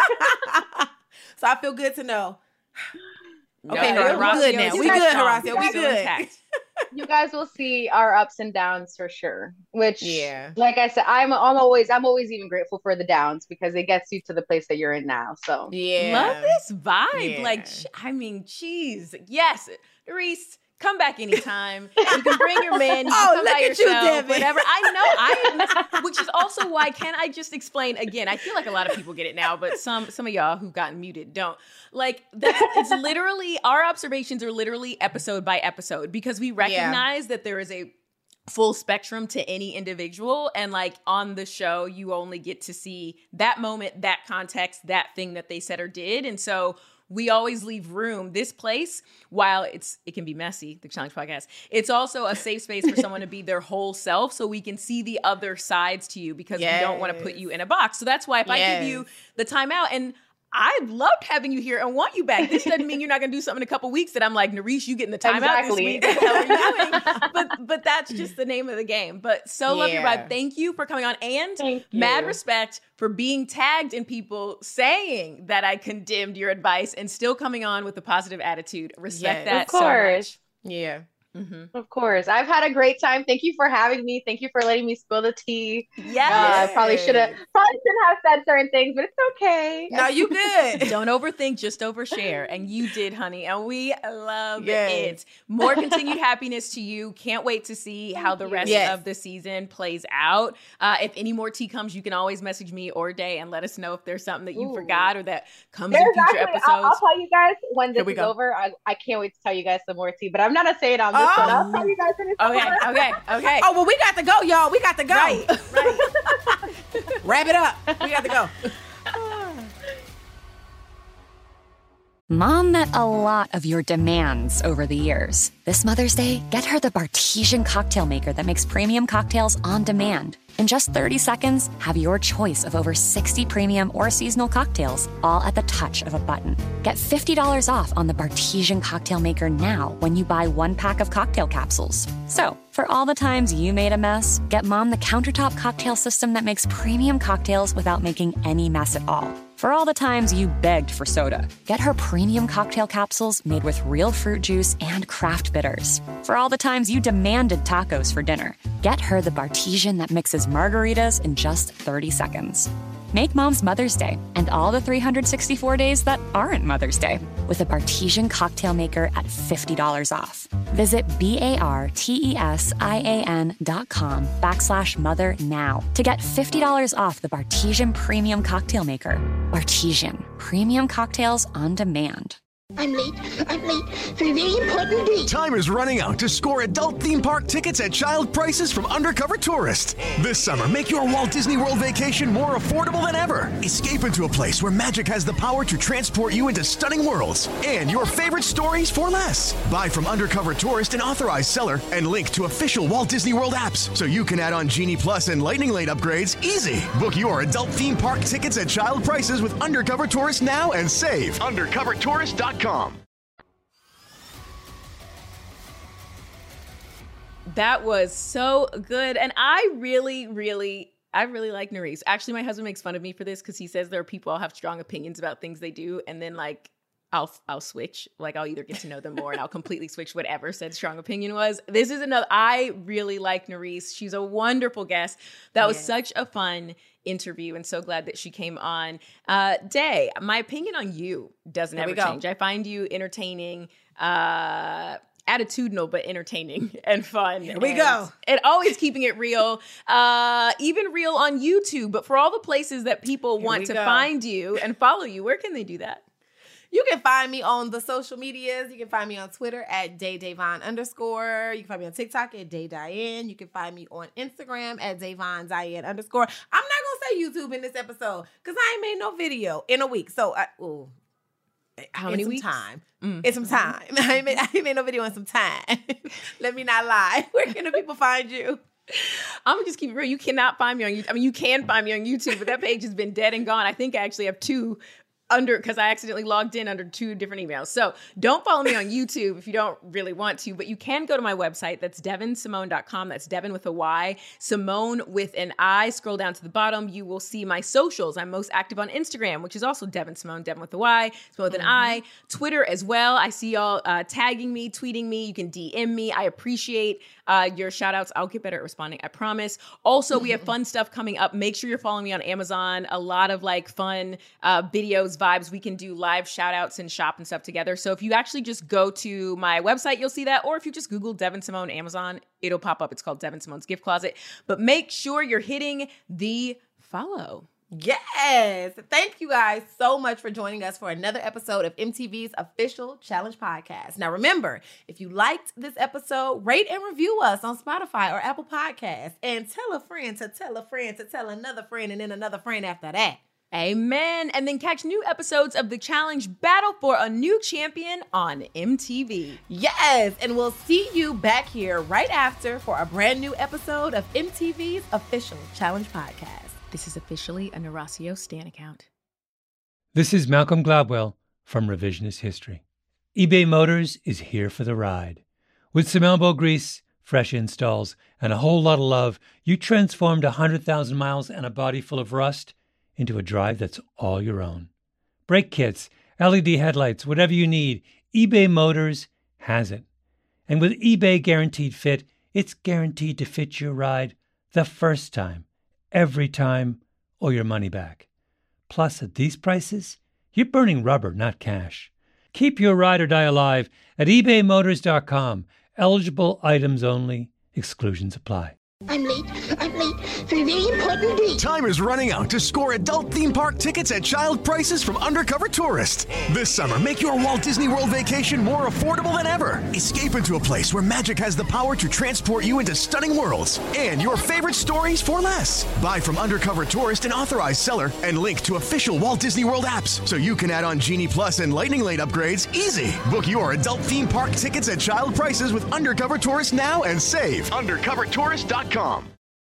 So I feel good to know. Okay, we're good now. We good, Horacio. We good. You guys will see our ups and downs for sure. Which, like I said, I'm always even grateful for the downs, because it gets you to the place that you're in now. So love this vibe. Like, I mean, geez, yes, Nurys. Come back anytime. You can bring your man. You can come by yourself, whatever. I know. Which is also why, can I just explain again? I feel like a lot of people get it now, but some of y'all who've gotten muted don't. Like, it's literally, our observations are literally episode by episode, because we recognize that there is a full spectrum to any individual. And like on the show, you only get to see that moment, that context, that thing that they said or did. And so we always leave room. This place, while it can be messy, the Challenge Podcast, it's also a safe space for someone to be their whole self, so we can see the other sides to you, because we don't want to put you in a box. So that's why if I give you the timeout, and I loved having you here and want you back. This doesn't mean you're not going to do something in a couple weeks that I'm like, Nerese, you getting the time out this week. What the hell are you doing? But that's just the name of the game. But love your vibe. Thank you for coming on. And mad respect for being tagged in people saying that I condemned your advice and still coming on with a positive attitude. Respect that. Of course. So much. Yeah. Mm-hmm. Of course. I've had a great time. Thank you for having me. Thank you for letting me spill the tea. Yes. Probably shouldn't have said certain things, but it's okay. No, you good. Don't overthink, just overshare. And you did, honey. And we love it. More continued happiness to you. Can't wait to see how the rest of the season plays out. If any more tea comes, you can always message me or Day and let us know if there's something that you forgot or that comes in future episodes. I'll tell you guys when this is over. I can't wait to tell you guys some more tea, but I'm not going to say it on this one. I'll tell you guys when it's over. Okay. Oh, well, we got to go, y'all. We got to go. Right. Wrap it up. We got to go. Mom met a lot of your demands over the years. This Mother's Day, get her the Bartesian cocktail maker that makes premium cocktails on demand. In just 30 seconds, have your choice of over 60 premium or seasonal cocktails, all at the touch of a button. Get $50 off on the Bartesian cocktail maker now when you buy 1 pack of cocktail capsules. So, for all the times you made a mess, get Mom the countertop cocktail system that makes premium cocktails without making any mess at all. For all the times you begged for soda, get her premium cocktail capsules made with real fruit juice and craft bitters. For all the times you demanded tacos for dinner, get her the Bartesian that mixes margaritas in just 30 seconds. Make Mom's Mother's Day and all the 364 days that aren't Mother's Day with a Bartesian cocktail maker at $50 off. Visit BARTESIAN.com/mother now to get $50 off the Bartesian Premium Cocktail Maker. Bartesian, premium cocktails on demand. I'm late for a very important date. Time is running out to score adult theme park tickets at child prices from Undercover Tourist. This summer, make your Walt Disney World vacation more affordable than ever. Escape into a place where magic has the power to transport you into stunning worlds and your favorite stories for less. Buy from Undercover Tourist, an authorized seller, and link to official Walt Disney World apps so you can add on Genie Plus and Lightning Lane upgrades easy. Book your adult theme park tickets at child prices with Undercover Tourist now and save. UndercoverTourist.com. That was so good. And I really like Nerese. Actually, my husband makes fun of me for this because he says there are people I'll have strong opinions about things they do. And then like I'll switch. Like I'll either get to know them more and I'll completely switch whatever said strong opinion was. This is another, I really like Nerese. She's a wonderful guest. That was such a fun interview and so glad that she came on. Day, my opinion on you doesn't ever change. I find you entertaining, attitudinal, but entertaining and fun. Here we go. And always keeping it real, even real on YouTube. But for all the places that people want to find you and follow you, where can they do that? You can find me on the social medias. You can find me on Twitter at DayDayvon_. You can find me on TikTok at DayDiane. You can find me on Instagram at DayvonDiane_. I'm not going to say YouTube in this episode because I ain't made no video in a week. So, how many weeks? Time. It's some time. I ain't made no video in some time. Let me not lie. Where can the people find you? I'm gonna just keep it real. You cannot find me on YouTube. I mean, you can find me on YouTube, but that page has been dead and gone. I think I actually have 2 because I accidentally logged in under 2 different emails. So don't follow me on YouTube if you don't really want to, but you can go to my website. That's DevinSimone.com. That's Devin with a Y, Simone with an I. Scroll down to the bottom. You will see my socials. I'm most active on Instagram, which is also Devin Simone, Devin with a Y, Simone with an I. Twitter as well. I see y'all tagging me, tweeting me. You can DM me. I appreciate your shout outs. I'll get better at responding, I promise. Also, we have fun stuff coming up. Make sure you're following me on Amazon. A lot of like fun videos, vibes. We can do live shout outs and shop and stuff together. So if you actually just go to my website, you'll see that. Or if you just Google Devin Simone Amazon, it'll pop up. It's called Devin Simone's Gift Closet. But make sure you're hitting the follow. Yes. Thank you guys so much for joining us for another episode of MTV's official Challenge Podcast. Now, remember, if you liked this episode, rate and review us on Spotify or Apple Podcasts. And tell a friend to tell a friend to tell another friend and then another friend after that. Amen. And then catch new episodes of the challenge Battle for a New Champion on MTV. Yes. And we'll see you back here right after for a brand new episode of MTV's official Challenge Podcast. This is officially a Narasio Stan account. This is Malcolm Gladwell from Revisionist History. eBay Motors is here for the ride. With some elbow grease, fresh installs, and a whole lot of love, you transformed 100,000 miles and a body full of rust into a drive that's all your own. Brake kits, LED headlights, whatever you need, eBay Motors has it. And with eBay Guaranteed Fit, it's guaranteed to fit your ride the first time, every time, or your money back. Plus, at these prices, you're burning rubber, not cash. Keep your ride or die alive at ebaymotors.com. Eligible items only. Exclusions apply. I'm late for a very important date. Time is running out to score adult theme park tickets at child prices from Undercover Tourist. This summer, make your Walt Disney World vacation more affordable than ever. Escape into a place where magic has the power to transport you into stunning worlds and your favorite stories for less. Buy from Undercover Tourist, an authorized seller, and link to official Walt Disney World apps so you can add on Genie Plus and Lightning Lane upgrades easy. Book your adult theme park tickets at child prices with Undercover Tourist now and save. UndercoverTourist.com.